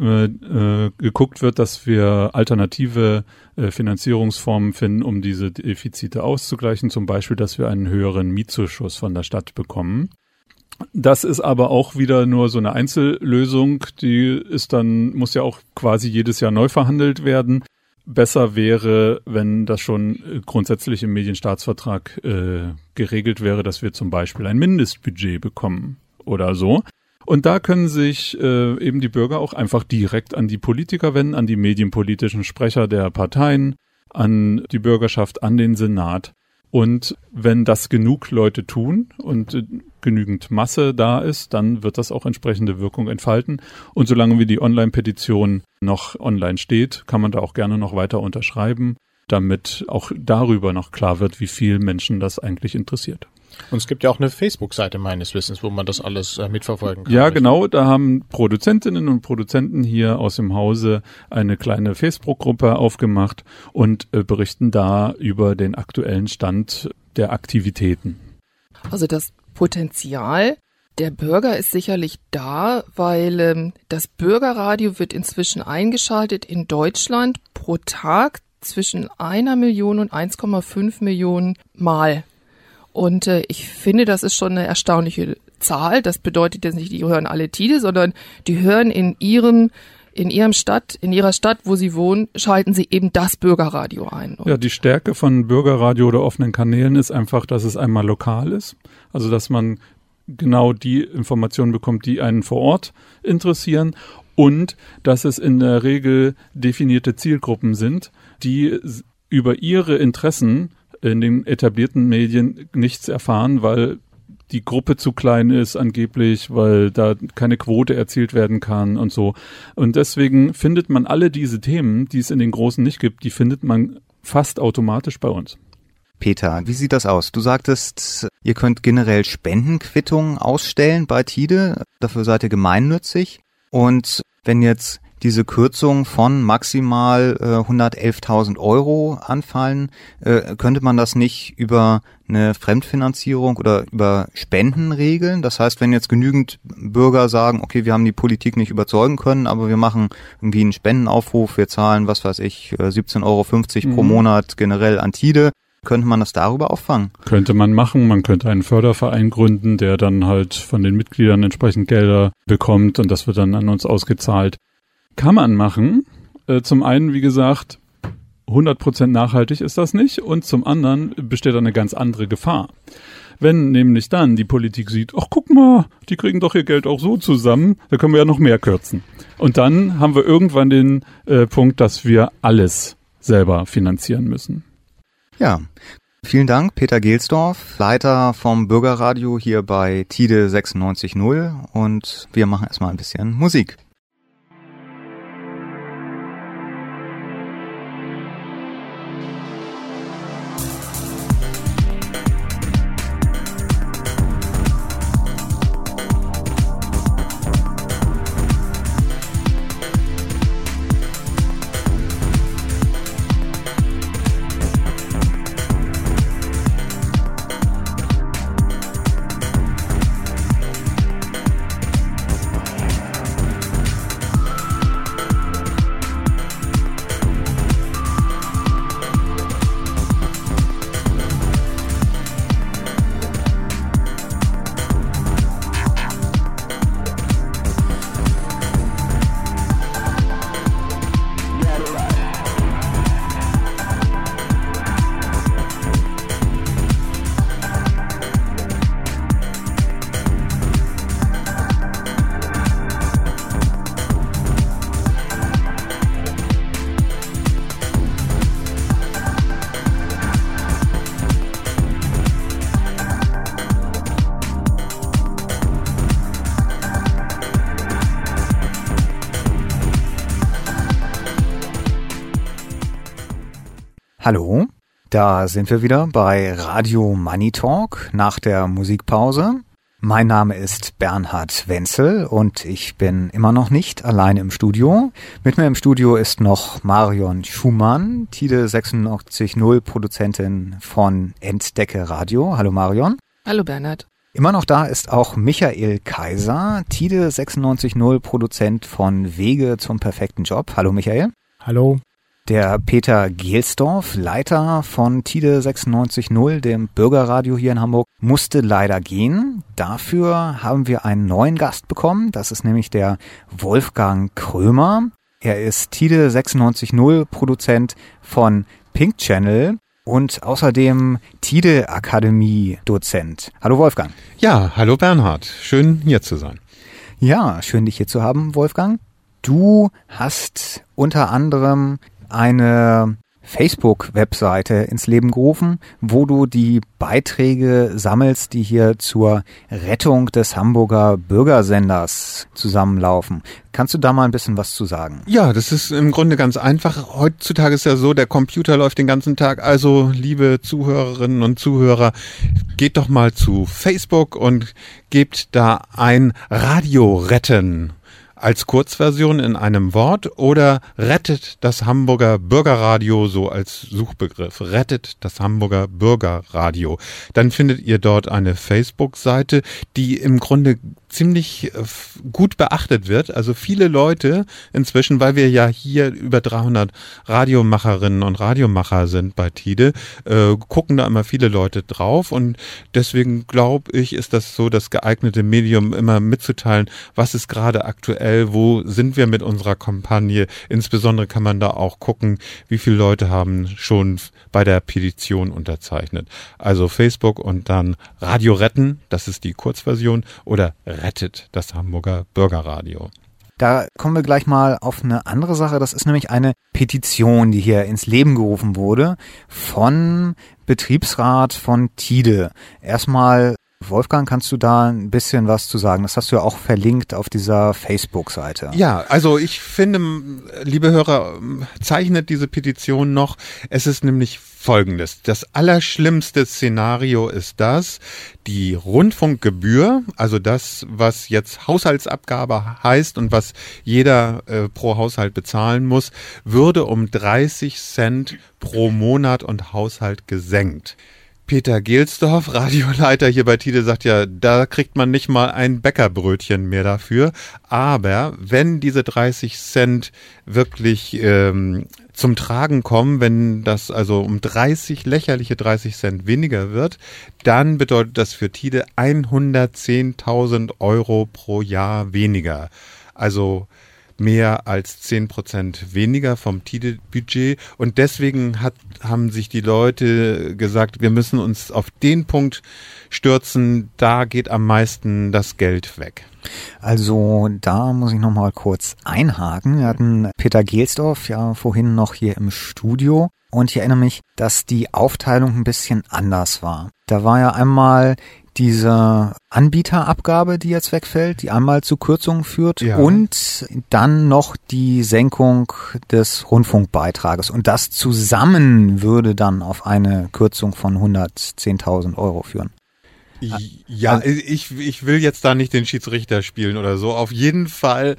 geguckt wird, dass wir alternative Finanzierungsformen finden, um diese Defizite auszugleichen, zum Beispiel, dass wir einen höheren Mietzuschuss von der Stadt bekommen. Das ist aber auch wieder nur so eine Einzellösung, die ist dann, muss ja auch quasi jedes Jahr neu verhandelt werden. Besser wäre, wenn das schon grundsätzlich im Medienstaatsvertrag geregelt wäre, dass wir zum Beispiel ein Mindestbudget bekommen oder so. Und da können sich eben die Bürger auch einfach direkt an die Politiker wenden, an die medienpolitischen Sprecher der Parteien, an die Bürgerschaft, an den Senat. Und wenn das genug Leute tun und genügend Masse da ist, dann wird das auch entsprechende Wirkung entfalten. Und solange wie die Online-Petition noch online steht, kann man da auch gerne noch weiter unterschreiben, damit auch darüber noch klar wird, wie viel Menschen das eigentlich interessiert. Und es gibt ja auch eine Facebook-Seite meines Wissens, wo man das alles mitverfolgen kann. Ja, genau. Da haben Produzentinnen und Produzenten hier aus dem Hause eine kleine Facebook-Gruppe aufgemacht und berichten da über den aktuellen Stand der Aktivitäten. Also das Potenzial der Bürger ist sicherlich da, weil das Bürgerradio wird inzwischen eingeschaltet in Deutschland pro Tag zwischen 1 Million und 1,5 Millionen Mal. Und ich finde, das ist schon eine erstaunliche Zahl. Das bedeutet jetzt nicht, die hören alle Tide, sondern die hören in ihrer Stadt, wo sie wohnen, schalten sie eben das Bürgerradio ein. Und ja, die Stärke von Bürgerradio oder offenen Kanälen ist einfach, dass es einmal lokal ist. Also, dass man genau die Informationen bekommt, die einen vor Ort interessieren, und dass es in der Regel definierte Zielgruppen sind, die über ihre Interessen in den etablierten Medien nichts erfahren, weil die Gruppe zu klein ist angeblich, weil da keine Quote erzielt werden kann und so. Und deswegen findet man alle diese Themen, die es in den Großen nicht gibt, die findet man fast automatisch bei uns. Peter, wie sieht das aus? Du sagtest, ihr könnt generell Spendenquittungen ausstellen bei Tide, dafür seid ihr gemeinnützig. Und wenn jetzt diese Kürzung von maximal 111.000 Euro anfallen, könnte man das nicht über eine Fremdfinanzierung oder über Spenden regeln? Das heißt, wenn jetzt genügend Bürger sagen, okay, wir haben die Politik nicht überzeugen können, aber wir machen irgendwie einen Spendenaufruf, wir zahlen, 17,50 Euro pro Monat generell an Tide, könnte man das darüber auffangen? Könnte man machen. Man könnte einen Förderverein gründen, der dann halt von den Mitgliedern entsprechend Gelder bekommt, und das wird dann an uns ausgezahlt. Kann man machen. Zum einen, wie gesagt, 100% nachhaltig ist das nicht, und zum anderen besteht eine ganz andere Gefahr. Wenn nämlich dann die Politik sieht, ach guck mal, die kriegen doch ihr Geld auch so zusammen, da können wir ja noch mehr kürzen. Und dann haben wir irgendwann den Punkt, dass wir alles selber finanzieren müssen. Ja, vielen Dank, Peter Gelsdorf, Leiter vom Bürgerradio hier bei Tide 96.0 und wir machen erstmal ein bisschen Musik. Hallo, da sind wir wieder bei Radio Money Talk nach der Musikpause. Mein Name ist Bernhard Wenzel und ich bin immer noch nicht alleine im Studio. Mit mir im Studio ist noch Marion Schumann, Tide 86.0 Produzentin von Entdecke Radio. Hallo Marion. Hallo Bernhard. Immer noch da ist auch Michael Kaiser, Tide 96.0 Produzent von Wege zum perfekten Job. Hallo Michael. Hallo. Der Peter Gelsdorf, Leiter von Tide 96.0, dem Bürgerradio hier in Hamburg, musste leider gehen. Dafür haben wir einen neuen Gast bekommen. Das ist nämlich der Wolfgang Krömer. Er ist Tide 96.0 Produzent von Pink Channel und außerdem Tide Akademie Dozent. Hallo Wolfgang. Ja, hallo Bernhard. Schön hier zu sein. Ja, schön dich hier zu haben, Wolfgang. Du hast unter anderem eine Facebook-Webseite ins Leben gerufen, wo du die Beiträge sammelst, die hier zur Rettung des Hamburger Bürgersenders zusammenlaufen. Kannst du da mal ein bisschen was zu sagen? Ja, das ist im Grunde ganz einfach. Heutzutage ist ja so, der Computer läuft den ganzen Tag. Also, liebe Zuhörerinnen und Zuhörer, geht doch mal zu Facebook und gebt da ein Radio retten als Kurzversion in einem Wort oder rettet das Hamburger Bürgerradio so als Suchbegriff. Rettet das Hamburger Bürgerradio. Dann findet ihr dort eine Facebook-Seite, die im Grunde ziemlich gut beachtet wird. Also viele Leute inzwischen, weil wir ja hier über 300 Radiomacherinnen und Radiomacher sind bei Tide, gucken da immer viele Leute drauf und deswegen glaube ich, ist das so das geeignete Medium, immer mitzuteilen, was ist gerade aktuell, wo sind wir mit unserer Kampagne. Insbesondere kann man da auch gucken, wie viele Leute haben schon bei der Petition unterzeichnet. Also Facebook und dann Radio retten, das ist die Kurzversion, oder rettet das Hamburger Bürgerradio. Da kommen wir gleich mal auf eine andere Sache. Das ist nämlich eine Petition, die hier ins Leben gerufen wurde von Betriebsrat von Tide. Erstmal, Wolfgang, kannst du da ein bisschen was zu sagen? Das hast du ja auch verlinkt auf dieser Facebook-Seite. Ja, also ich finde, liebe Hörer, zeichnet diese Petition noch. Es ist nämlich Folgendes. Das allerschlimmste Szenario ist das, die Rundfunkgebühr, also das, was jetzt Haushaltsabgabe heißt und was jeder pro Haushalt bezahlen muss, würde um 30 Cent pro Monat und Haushalt gesenkt. Peter Gelsdorf, Radioleiter hier bei Tide, sagt ja, da kriegt man nicht mal ein Bäckerbrötchen mehr dafür. Aber wenn diese 30 Cent wirklich zum Tragen kommen, wenn das also um lächerliche 30 Cent weniger wird, dann bedeutet das für Tide 110.000 € pro Jahr weniger. Also mehr als 10% weniger vom Tide-Budget. Und deswegen haben sich die Leute gesagt, wir müssen uns auf den Punkt stürzen, da geht am meisten das Geld weg. Also da muss ich noch mal kurz einhaken. Wir hatten Peter Gelsdorf ja vorhin noch hier im Studio und ich erinnere mich, dass die Aufteilung ein bisschen anders war. Da war ja einmal diese Anbieterabgabe, die jetzt wegfällt, die einmal zu Kürzungen führt, ja, und dann noch die Senkung des Rundfunkbeitrages. Und das zusammen würde dann auf eine Kürzung von 110.000 Euro führen. Ja, ich will jetzt da nicht den Schiedsrichter spielen oder so. Auf jeden Fall,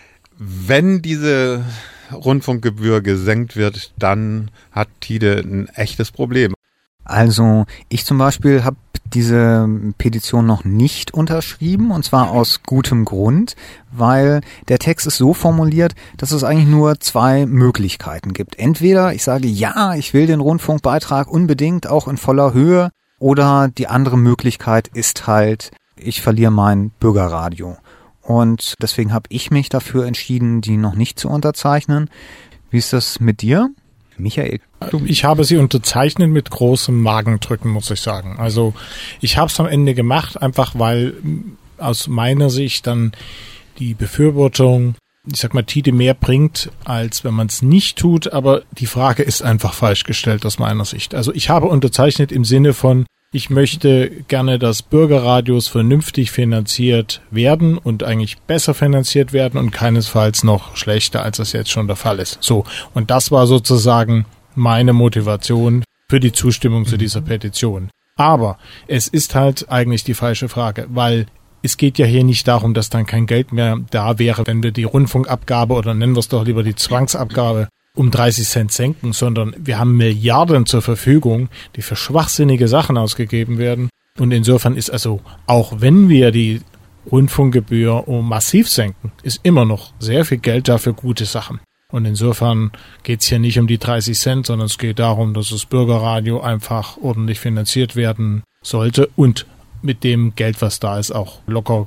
wenn diese Rundfunkgebühr gesenkt wird, dann hat Tide ein echtes Problem. Also ich zum Beispiel habe diese Petition noch nicht unterschrieben, und zwar aus gutem Grund, weil der Text ist so formuliert, dass es eigentlich nur zwei Möglichkeiten gibt. Entweder ich sage, ja, ich will den Rundfunkbeitrag unbedingt auch in voller Höhe, oder die andere Möglichkeit ist halt, ich verliere mein Bürgerradio. Und deswegen habe ich mich dafür entschieden, die noch nicht zu unterzeichnen. Wie ist das mit dir, Michael? Ich habe sie unterzeichnet mit großem Magendrücken, muss ich sagen. Also ich habe es am Ende gemacht, einfach weil aus meiner Sicht dann die Befürwortung, ich sag mal, Tide mehr bringt, als wenn man es nicht tut. Aber die Frage ist einfach falsch gestellt aus meiner Sicht. Also ich habe unterzeichnet im Sinne von, ich möchte gerne, dass Bürgerradios vernünftig finanziert werden und eigentlich besser finanziert werden und keinesfalls noch schlechter, als das jetzt schon der Fall ist. So. Und das war sozusagen meine Motivation für die Zustimmung zu dieser Petition. Aber es ist halt eigentlich die falsche Frage, weil es geht ja hier nicht darum, dass dann kein Geld mehr da wäre, wenn wir die Rundfunkabgabe oder nennen wir es doch lieber die Zwangsabgabe um 30 Cent senken, sondern wir haben Milliarden zur Verfügung, die für schwachsinnige Sachen ausgegeben werden. Und insofern ist also, auch wenn wir die Rundfunkgebühr massiv senken, ist immer noch sehr viel Geld da für gute Sachen. Und insofern geht es hier nicht um die 30 Cent, sondern es geht darum, dass das Bürgerradio einfach ordentlich finanziert werden sollte und mit dem Geld, was da ist, auch locker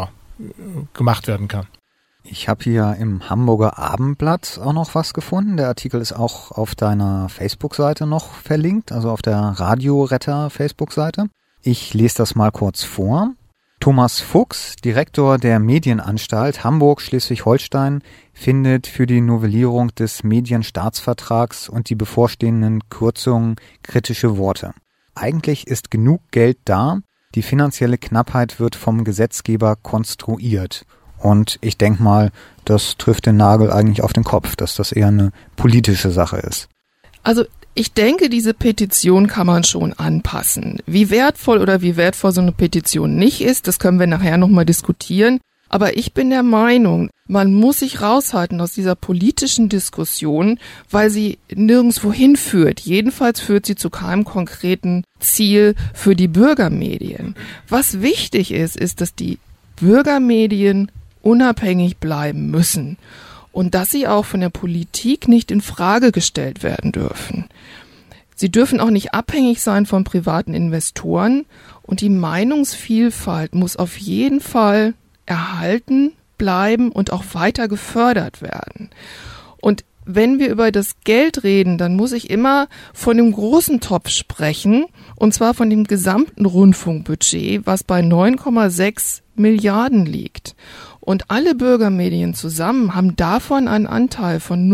gemacht werden kann. Ich habe hier im Hamburger Abendblatt auch noch was gefunden. Der Artikel ist auch auf deiner Facebook-Seite noch verlinkt, also auf der Radioretter Facebook-Seite. Ich lese das mal kurz vor. Thomas Fuchs, Direktor der Medienanstalt Hamburg-Schleswig-Holstein, findet für die Novellierung des Medienstaatsvertrags und die bevorstehenden Kürzungen kritische Worte. Eigentlich ist genug Geld da, die finanzielle Knappheit wird vom Gesetzgeber konstruiert. Und ich denke mal, das trifft den Nagel eigentlich auf den Kopf, dass das eher eine politische Sache ist. Also ich denke, diese Petition kann man schon anpassen. Wie wertvoll oder wie wertvoll so eine Petition nicht ist, das können wir nachher nochmal diskutieren. Aber ich bin der Meinung, man muss sich raushalten aus dieser politischen Diskussion, weil sie nirgendwo hinführt. Jedenfalls führt sie zu keinem konkreten Ziel für die Bürgermedien. Was wichtig ist, ist, dass die Bürgermedien unabhängig bleiben müssen und dass sie auch von der Politik nicht in Frage gestellt werden dürfen. Sie dürfen auch nicht abhängig sein von privaten Investoren und die Meinungsvielfalt muss auf jeden Fall erhalten bleiben und auch weiter gefördert werden. Und wenn wir über das Geld reden, dann muss ich immer von dem großen Topf sprechen, und zwar von dem gesamten Rundfunkbudget, was bei 9,6 Milliarden liegt. Und alle Bürgermedien zusammen haben davon einen Anteil von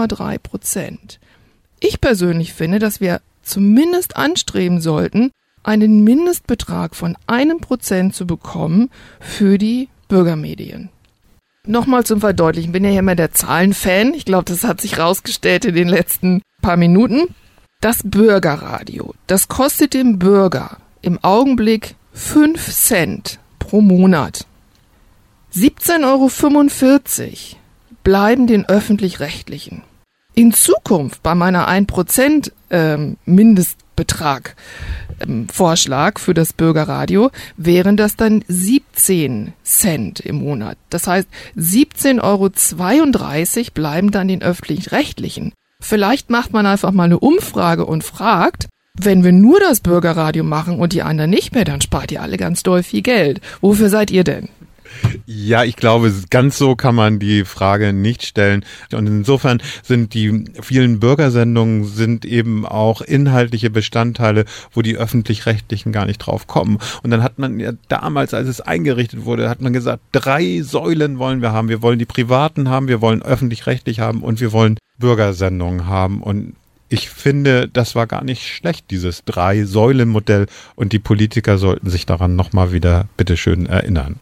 0,3%. Ich persönlich finde, dass wir zumindest anstreben sollten, einen Mindestbetrag von 1% zu bekommen für die Bürgermedien. Nochmal zum Verdeutlichen, ich bin ja immer der Zahlenfan. Ich glaube, das hat sich rausgestellt in den letzten paar Minuten. Das Bürgerradio, das kostet dem Bürger im Augenblick 5 Cent pro Monat. 17,45 € bleiben den Öffentlich-Rechtlichen. In Zukunft bei meiner 1% Mindestbetrag Vorschlag für das Bürgerradio wären das dann 17 Cent im Monat. Das heißt, 17,32 € bleiben dann den Öffentlich-Rechtlichen. Vielleicht macht man einfach mal eine Umfrage und fragt, wenn wir nur das Bürgerradio machen und die anderen nicht mehr, dann spart ihr alle ganz doll viel Geld. Wofür seid ihr denn? Ja, ich glaube, ganz so kann man die Frage nicht stellen. Und insofern sind die vielen Bürgersendungen sind eben auch inhaltliche Bestandteile, wo die Öffentlich-Rechtlichen gar nicht drauf kommen. Und dann hat man ja damals, als es eingerichtet wurde, hat man gesagt, 3 Säulen wollen wir haben. Wir wollen die Privaten haben, wir wollen öffentlich-rechtlich haben und wir wollen Bürgersendungen haben. Und ich finde, das war gar nicht schlecht, dieses 3-Säulen-Modell. Und die Politiker sollten sich daran nochmal wieder bitteschön erinnern.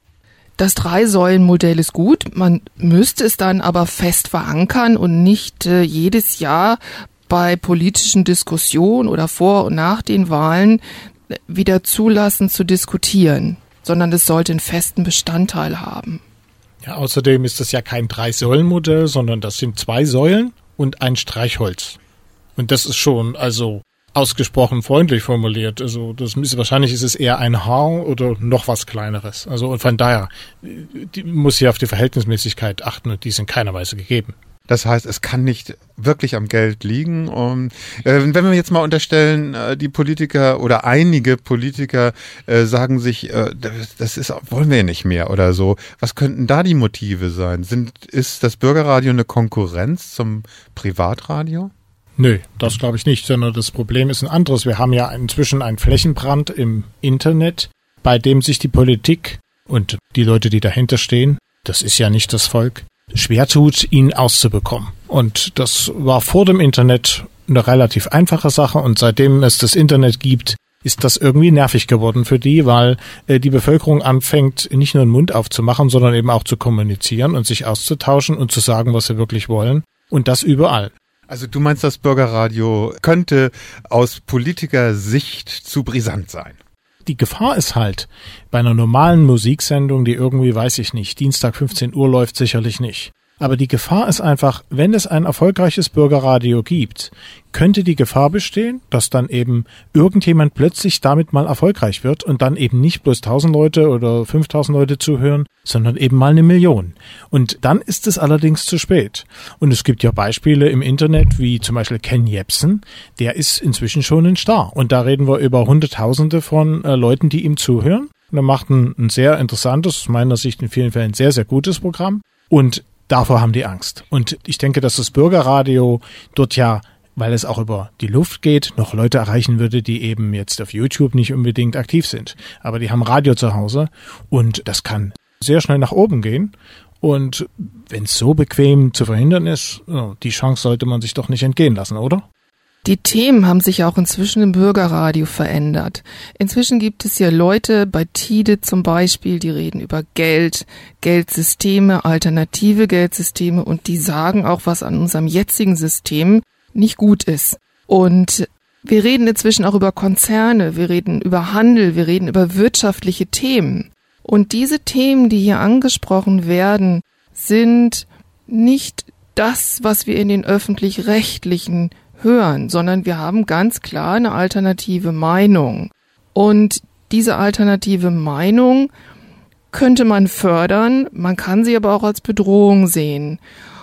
Das 3-Säulen-Modell ist gut, man müsste es dann aber fest verankern und nicht jedes Jahr bei politischen Diskussionen oder vor und nach den Wahlen wieder zulassen zu diskutieren, sondern es sollte einen festen Bestandteil haben. Ja, außerdem ist das ja kein 3-Säulen-Modell, sondern das sind 2 Säulen und ein Streichholz. Und das ist schon, also ausgesprochen freundlich formuliert. Also wahrscheinlich ist es eher ein Haar oder noch was Kleineres. Also und von daher muss hier auf die Verhältnismäßigkeit achten und die ist in keiner Weise gegeben. Das heißt, es kann nicht wirklich am Geld liegen. Und wenn wir jetzt mal unterstellen, die Politiker oder einige Politiker sagen sich, wollen wir nicht mehr oder so. Was könnten da die Motive sein? Ist das Bürgerradio eine Konkurrenz zum Privatradio? Nö, das glaube ich nicht, sondern das Problem ist ein anderes. Wir haben ja inzwischen einen Flächenbrand im Internet, bei dem sich die Politik und die Leute, die dahinter stehen, das ist ja nicht das Volk, schwer tut, ihn auszubekommen. Und das war vor dem Internet eine relativ einfache Sache und seitdem es das Internet gibt, ist das irgendwie nervig geworden für die, weil die Bevölkerung anfängt, nicht nur den Mund aufzumachen, sondern eben auch zu kommunizieren und sich auszutauschen und zu sagen, was sie wirklich wollen. Und das überall. Also du meinst, das Bürgerradio könnte aus Politikersicht zu brisant sein? Die Gefahr ist halt, bei einer normalen Musiksendung, die irgendwie, weiß ich nicht, Dienstag 15 Uhr läuft, sicherlich nicht. Aber die Gefahr ist einfach, wenn es ein erfolgreiches Bürgerradio gibt, könnte die Gefahr bestehen, dass dann eben irgendjemand plötzlich damit mal erfolgreich wird und dann eben nicht bloß 1000 Leute oder 5000 Leute zuhören, sondern eben mal 1 Million. Und dann ist es allerdings zu spät. Und es gibt ja Beispiele im Internet, wie zum Beispiel Ken Jebsen, der ist inzwischen schon ein Star. Und da reden wir über Hunderttausende von Leuten, die ihm zuhören. Und er macht ein sehr interessantes, aus meiner Sicht in vielen Fällen sehr, sehr gutes Programm. Und davor haben die Angst. Und ich denke, dass das Bürgerradio dort ja, weil es auch über die Luft geht, noch Leute erreichen würde, die eben jetzt auf YouTube nicht unbedingt aktiv sind. Aber die haben Radio zu Hause und das kann sehr schnell nach oben gehen. Und wenn es so bequem zu verhindern ist, die Chance sollte man sich doch nicht entgehen lassen, oder? Die Themen haben sich auch inzwischen im Bürgerradio verändert. Inzwischen gibt es ja Leute, bei Tide zum Beispiel, die reden über Geld, Geldsysteme, alternative Geldsysteme und die sagen auch, was an unserem jetzigen System nicht gut ist. Und wir reden inzwischen auch über Konzerne, wir reden über Handel, wir reden über wirtschaftliche Themen. Und diese Themen, die hier angesprochen werden, sind nicht das, was wir in den öffentlich-rechtlichen hören, sondern wir haben ganz klar eine alternative Meinung. Und diese alternative Meinung könnte man fördern, man kann sie aber auch als Bedrohung sehen.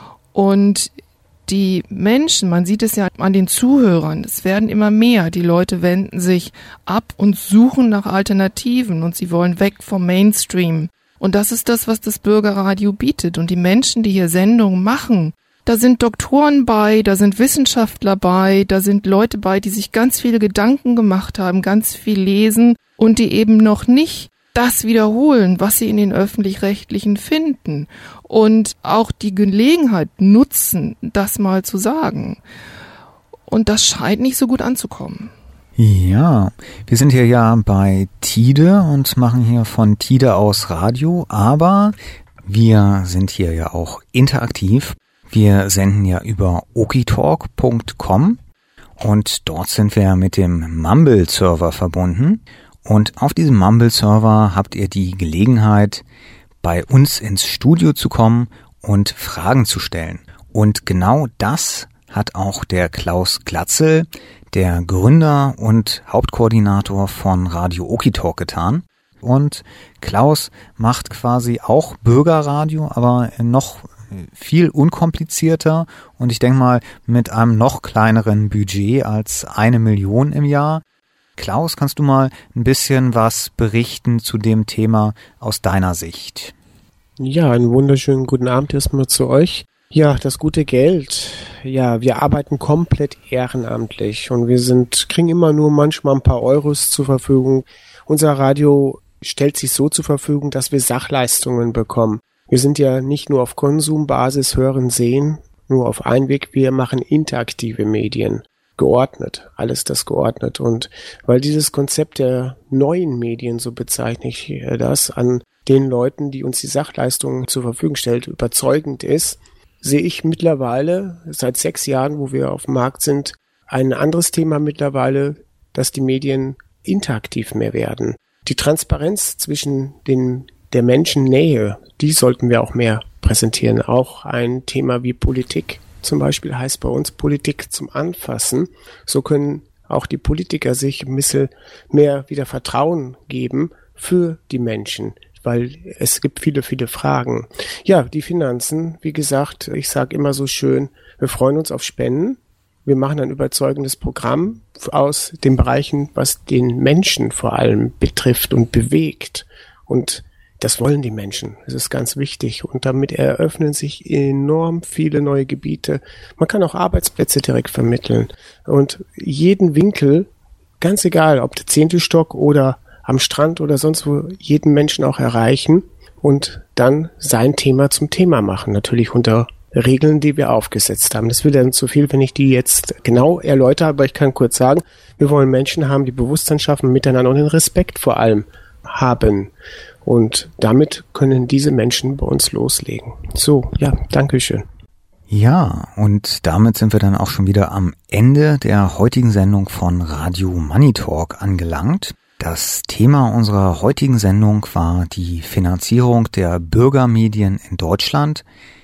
Und die Menschen, man sieht es ja an den Zuhörern, es werden immer mehr, die Leute wenden sich ab und suchen nach Alternativen und sie wollen weg vom Mainstream. Und das ist das, was das Bürgerradio bietet. Und die Menschen, die hier Sendungen machen, da sind Doktoren bei, da sind Wissenschaftler bei, da sind Leute bei, die sich ganz viele Gedanken gemacht haben, ganz viel lesen und die eben noch nicht das wiederholen, was sie in den Öffentlich-Rechtlichen finden und auch die Gelegenheit nutzen, das mal zu sagen. Und das scheint nicht so gut anzukommen. Ja, wir sind hier ja bei Tide und machen hier von Tide aus Radio, aber wir sind hier ja auch interaktiv. Wir senden ja über okitalk.com und dort sind wir mit dem Mumble-Server verbunden. Und auf diesem Mumble-Server habt ihr die Gelegenheit, bei uns ins Studio zu kommen und Fragen zu stellen. Und genau das hat auch der Klaus Glatzel, der Gründer und Hauptkoordinator von Radio Okitalk, getan. Und Klaus macht quasi auch Bürgerradio, aber noch viel unkomplizierter und ich denke mal mit einem noch kleineren Budget als 1 Million im Jahr. Klaus, kannst du mal ein bisschen was berichten zu dem Thema aus deiner Sicht? Ja, einen wunderschönen guten Abend erstmal zu euch. Ja, das gute Geld. Ja, wir arbeiten komplett ehrenamtlich und kriegen immer nur manchmal ein paar Euros zur Verfügung. Unser Radio stellt sich so zur Verfügung, dass wir Sachleistungen bekommen. Wir sind ja nicht nur auf Konsumbasis hören, sehen, nur auf Einweg. Wir machen interaktive Medien. Geordnet, alles das geordnet. Und weil dieses Konzept der neuen Medien, so bezeichne ich das, an den Leuten, die uns die Sachleistungen zur Verfügung stellt, überzeugend ist, sehe ich mittlerweile, seit 6 Jahren, wo wir auf dem Markt sind, ein anderes Thema mittlerweile, dass die Medien interaktiv mehr werden. Die Transparenz zwischen der Menschennähe, die sollten wir auch mehr präsentieren. Auch ein Thema wie Politik zum Beispiel heißt bei uns Politik zum Anfassen. So können auch die Politiker sich ein bisschen mehr wieder Vertrauen geben für die Menschen, weil es gibt viele, viele Fragen. Ja, die Finanzen, wie gesagt, ich sage immer so schön, wir freuen uns auf Spenden. Wir machen ein überzeugendes Programm aus den Bereichen, was den Menschen vor allem betrifft und bewegt. Und das wollen die Menschen. Das ist ganz wichtig. Und damit eröffnen sich enorm viele neue Gebiete. Man kann auch Arbeitsplätze direkt vermitteln. Und jeden Winkel, ganz egal, ob der 10. Stock oder am Strand oder sonst wo, jeden Menschen auch erreichen und dann sein Thema zum Thema machen. Natürlich unter Regeln, die wir aufgesetzt haben. Das wird dann zu viel, wenn ich die jetzt genau erläutere, aber ich kann kurz sagen, wir wollen Menschen haben, die Bewusstsein schaffen, miteinander und den Respekt vor allem haben. Und damit können diese Menschen bei uns loslegen. So, ja, Dankeschön. Ja, und damit sind wir dann auch schon wieder am Ende der heutigen Sendung von Radio Money Talk angelangt. Das Thema unserer heutigen Sendung war die Finanzierung der Bürgermedien in Deutschland.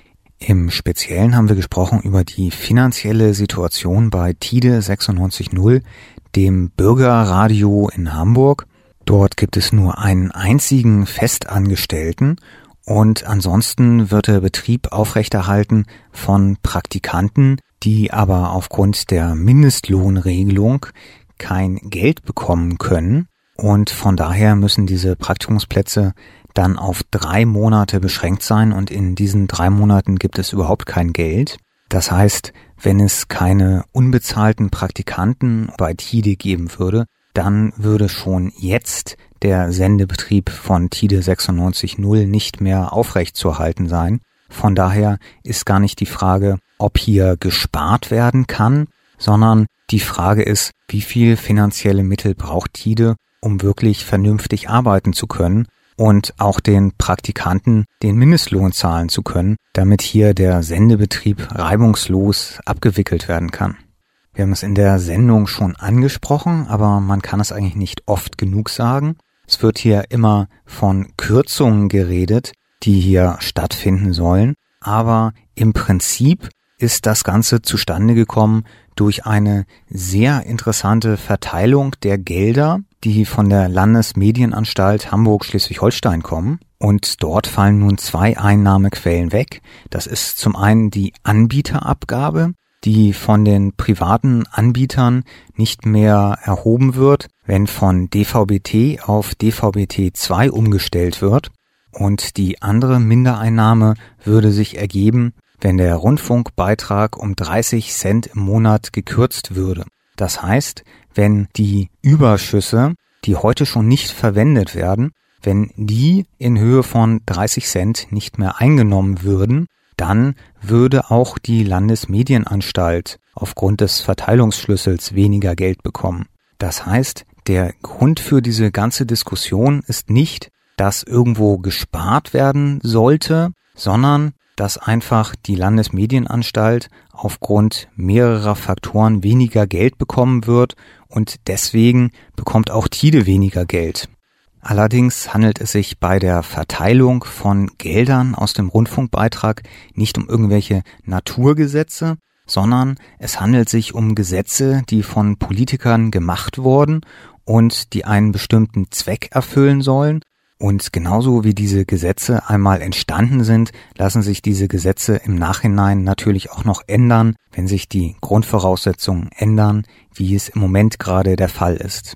Im Speziellen haben wir gesprochen über die finanzielle Situation bei Tide 96.0, dem Bürgerradio in Hamburg. Dort gibt es nur einen einzigen Festangestellten und ansonsten wird der Betrieb aufrechterhalten von Praktikanten, die aber aufgrund der Mindestlohnregelung kein Geld bekommen können und von daher müssen diese Praktikumsplätze dann auf 3 Monate beschränkt sein und in diesen 3 Monaten gibt es überhaupt kein Geld. Das heißt, wenn es keine unbezahlten Praktikanten bei Tide geben würde, dann würde schon jetzt der Sendebetrieb von Tide 96.0 nicht mehr aufrechtzuerhalten sein. Von daher ist gar nicht die Frage, ob hier gespart werden kann, sondern die Frage ist, wie viel finanzielle Mittel braucht Tide, um wirklich vernünftig arbeiten zu können und auch den Praktikanten den Mindestlohn zahlen zu können, damit hier der Sendebetrieb reibungslos abgewickelt werden kann. Wir haben es in der Sendung schon angesprochen, aber man kann es eigentlich nicht oft genug sagen. Es wird hier immer von Kürzungen geredet, die hier stattfinden sollen. Aber im Prinzip ist das Ganze zustande gekommen durch eine sehr interessante Verteilung der Gelder, die von der Landesmedienanstalt Hamburg-Schleswig-Holstein kommen. Und dort fallen nun 2 Einnahmequellen weg. Das ist zum einen die Anbieterabgabe, die von den privaten Anbietern nicht mehr erhoben wird, wenn von DVB-T auf DVB-T2 umgestellt wird. Und die andere Mindereinnahme würde sich ergeben, wenn der Rundfunkbeitrag um 30 Cent im Monat gekürzt würde. Das heißt, wenn die Überschüsse, die heute schon nicht verwendet werden, wenn die in Höhe von 30 Cent nicht mehr eingenommen würden, dann würde auch die Landesmedienanstalt aufgrund des Verteilungsschlüssels weniger Geld bekommen. Das heißt, der Grund für diese ganze Diskussion ist nicht, dass irgendwo gespart werden sollte, sondern dass einfach die Landesmedienanstalt aufgrund mehrerer Faktoren weniger Geld bekommen wird und deswegen bekommt auch Tide weniger Geld. Allerdings handelt es sich bei der Verteilung von Geldern aus dem Rundfunkbeitrag nicht um irgendwelche Naturgesetze, sondern es handelt sich um Gesetze, die von Politikern gemacht wurden und die einen bestimmten Zweck erfüllen sollen. Und genauso wie diese Gesetze einmal entstanden sind, lassen sich diese Gesetze im Nachhinein natürlich auch noch ändern, wenn sich die Grundvoraussetzungen ändern, wie es im Moment gerade der Fall ist.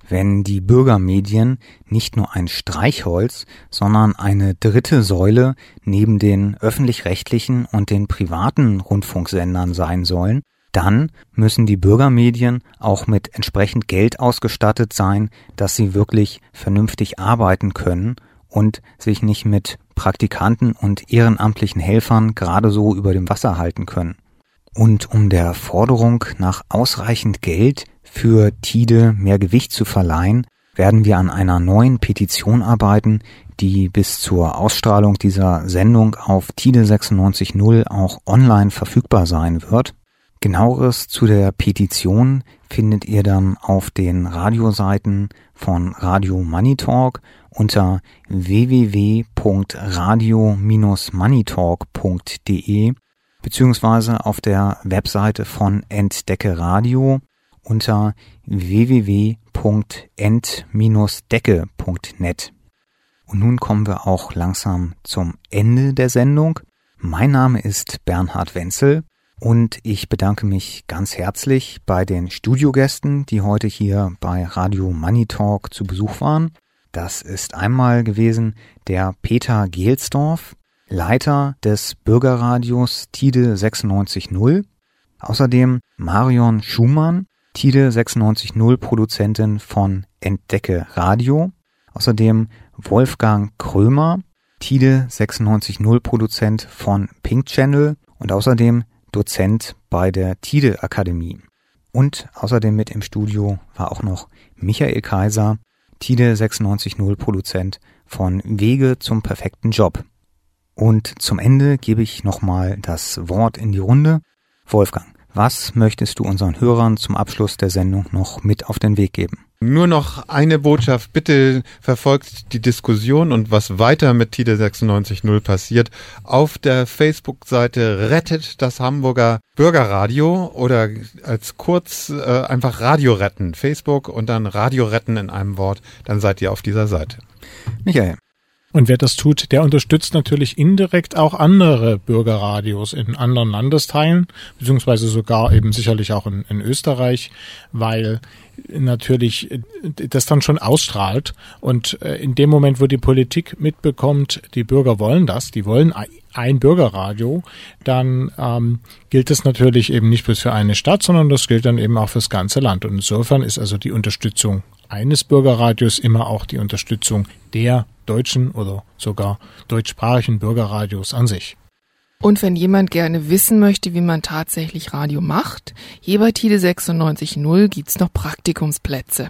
wenn die Bürgermedien nicht nur ein Streichholz, sondern eine dritte Säule neben den öffentlich-rechtlichen und den privaten Rundfunksendern sein sollen, dann müssen die Bürgermedien auch mit entsprechend Geld ausgestattet sein, dass sie wirklich vernünftig arbeiten können und sich nicht mit Praktikanten und ehrenamtlichen Helfern gerade so über dem Wasser halten können. Und um der Forderung nach ausreichend Geld für Tide mehr Gewicht zu verleihen, werden wir an einer neuen Petition arbeiten, die bis zur Ausstrahlung dieser Sendung auf Tide 96.0 auch online verfügbar sein wird. Genaueres zu der Petition findet ihr dann auf den Radioseiten von Radio Money Talk unter www.radio-moneytalk.de beziehungsweise auf der Webseite von Entdecke Radio unter www.end-decke.net. Und nun kommen wir auch langsam zum Ende der Sendung. Mein Name ist Bernhard Wenzel und ich bedanke mich ganz herzlich bei den Studiogästen, die heute hier bei Radio Money Talk zu Besuch waren. Das ist einmal gewesen der Peter Gelsdorf, Leiter des Bürgerradios Tide 96.0. Außerdem Marion Schumann, Tide 96.0 Produzentin von Entdecke Radio. Außerdem Wolfgang Krömer, Tide 96.0 Produzent von Pink Channel und außerdem Dozent bei der Tide Akademie. Und außerdem mit im Studio war auch noch Michael Kaiser, Tide 96.0 Produzent von Wege zum perfekten Job. Und zum Ende gebe ich nochmal das Wort in die Runde. Wolfgang, was möchtest du unseren Hörern zum Abschluss der Sendung noch mit auf den Weg geben? Nur noch eine Botschaft. Bitte verfolgt die Diskussion und was weiter mit Tide 96.0 passiert auf der Facebook-Seite Rettet das Hamburger Bürgerradio oder als kurz einfach Radio retten. Facebook und dann Radio retten in einem Wort. Dann seid ihr auf dieser Seite. Michael. Und wer das tut, der unterstützt natürlich indirekt auch andere Bürgerradios in anderen Landesteilen, beziehungsweise sogar eben sicherlich auch in Österreich, weil natürlich das dann schon ausstrahlt. Und in dem Moment, wo die Politik mitbekommt, die Bürger wollen das, die wollen ein Bürgerradio, dann gilt das natürlich eben nicht bloß für eine Stadt, sondern das gilt dann eben auch fürs ganze Land. Und insofern ist also die Unterstützung eines Bürgerradios immer auch die Unterstützung der deutschen oder sogar deutschsprachigen Bürgerradios an sich. Und wenn jemand gerne wissen möchte, wie man tatsächlich Radio macht, hier bei Tide 96.0 gibt's noch Praktikumsplätze.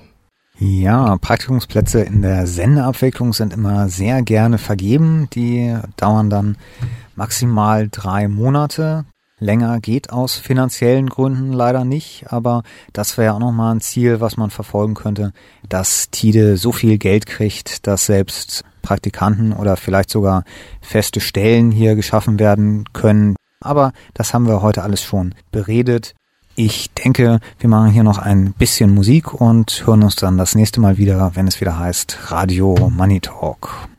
Ja, Praktikumsplätze in der Sendeabwicklung sind immer sehr gerne vergeben. Die dauern dann maximal 3 Monate. Länger geht aus finanziellen Gründen leider nicht, aber das wäre auch nochmal ein Ziel, was man verfolgen könnte, dass Tide so viel Geld kriegt, dass selbst Praktikanten oder vielleicht sogar feste Stellen hier geschaffen werden können. Aber das haben wir heute alles schon beredet. Ich denke, wir machen hier noch ein bisschen Musik und hören uns dann das nächste Mal wieder, wenn es wieder heißt Radio Money Talk.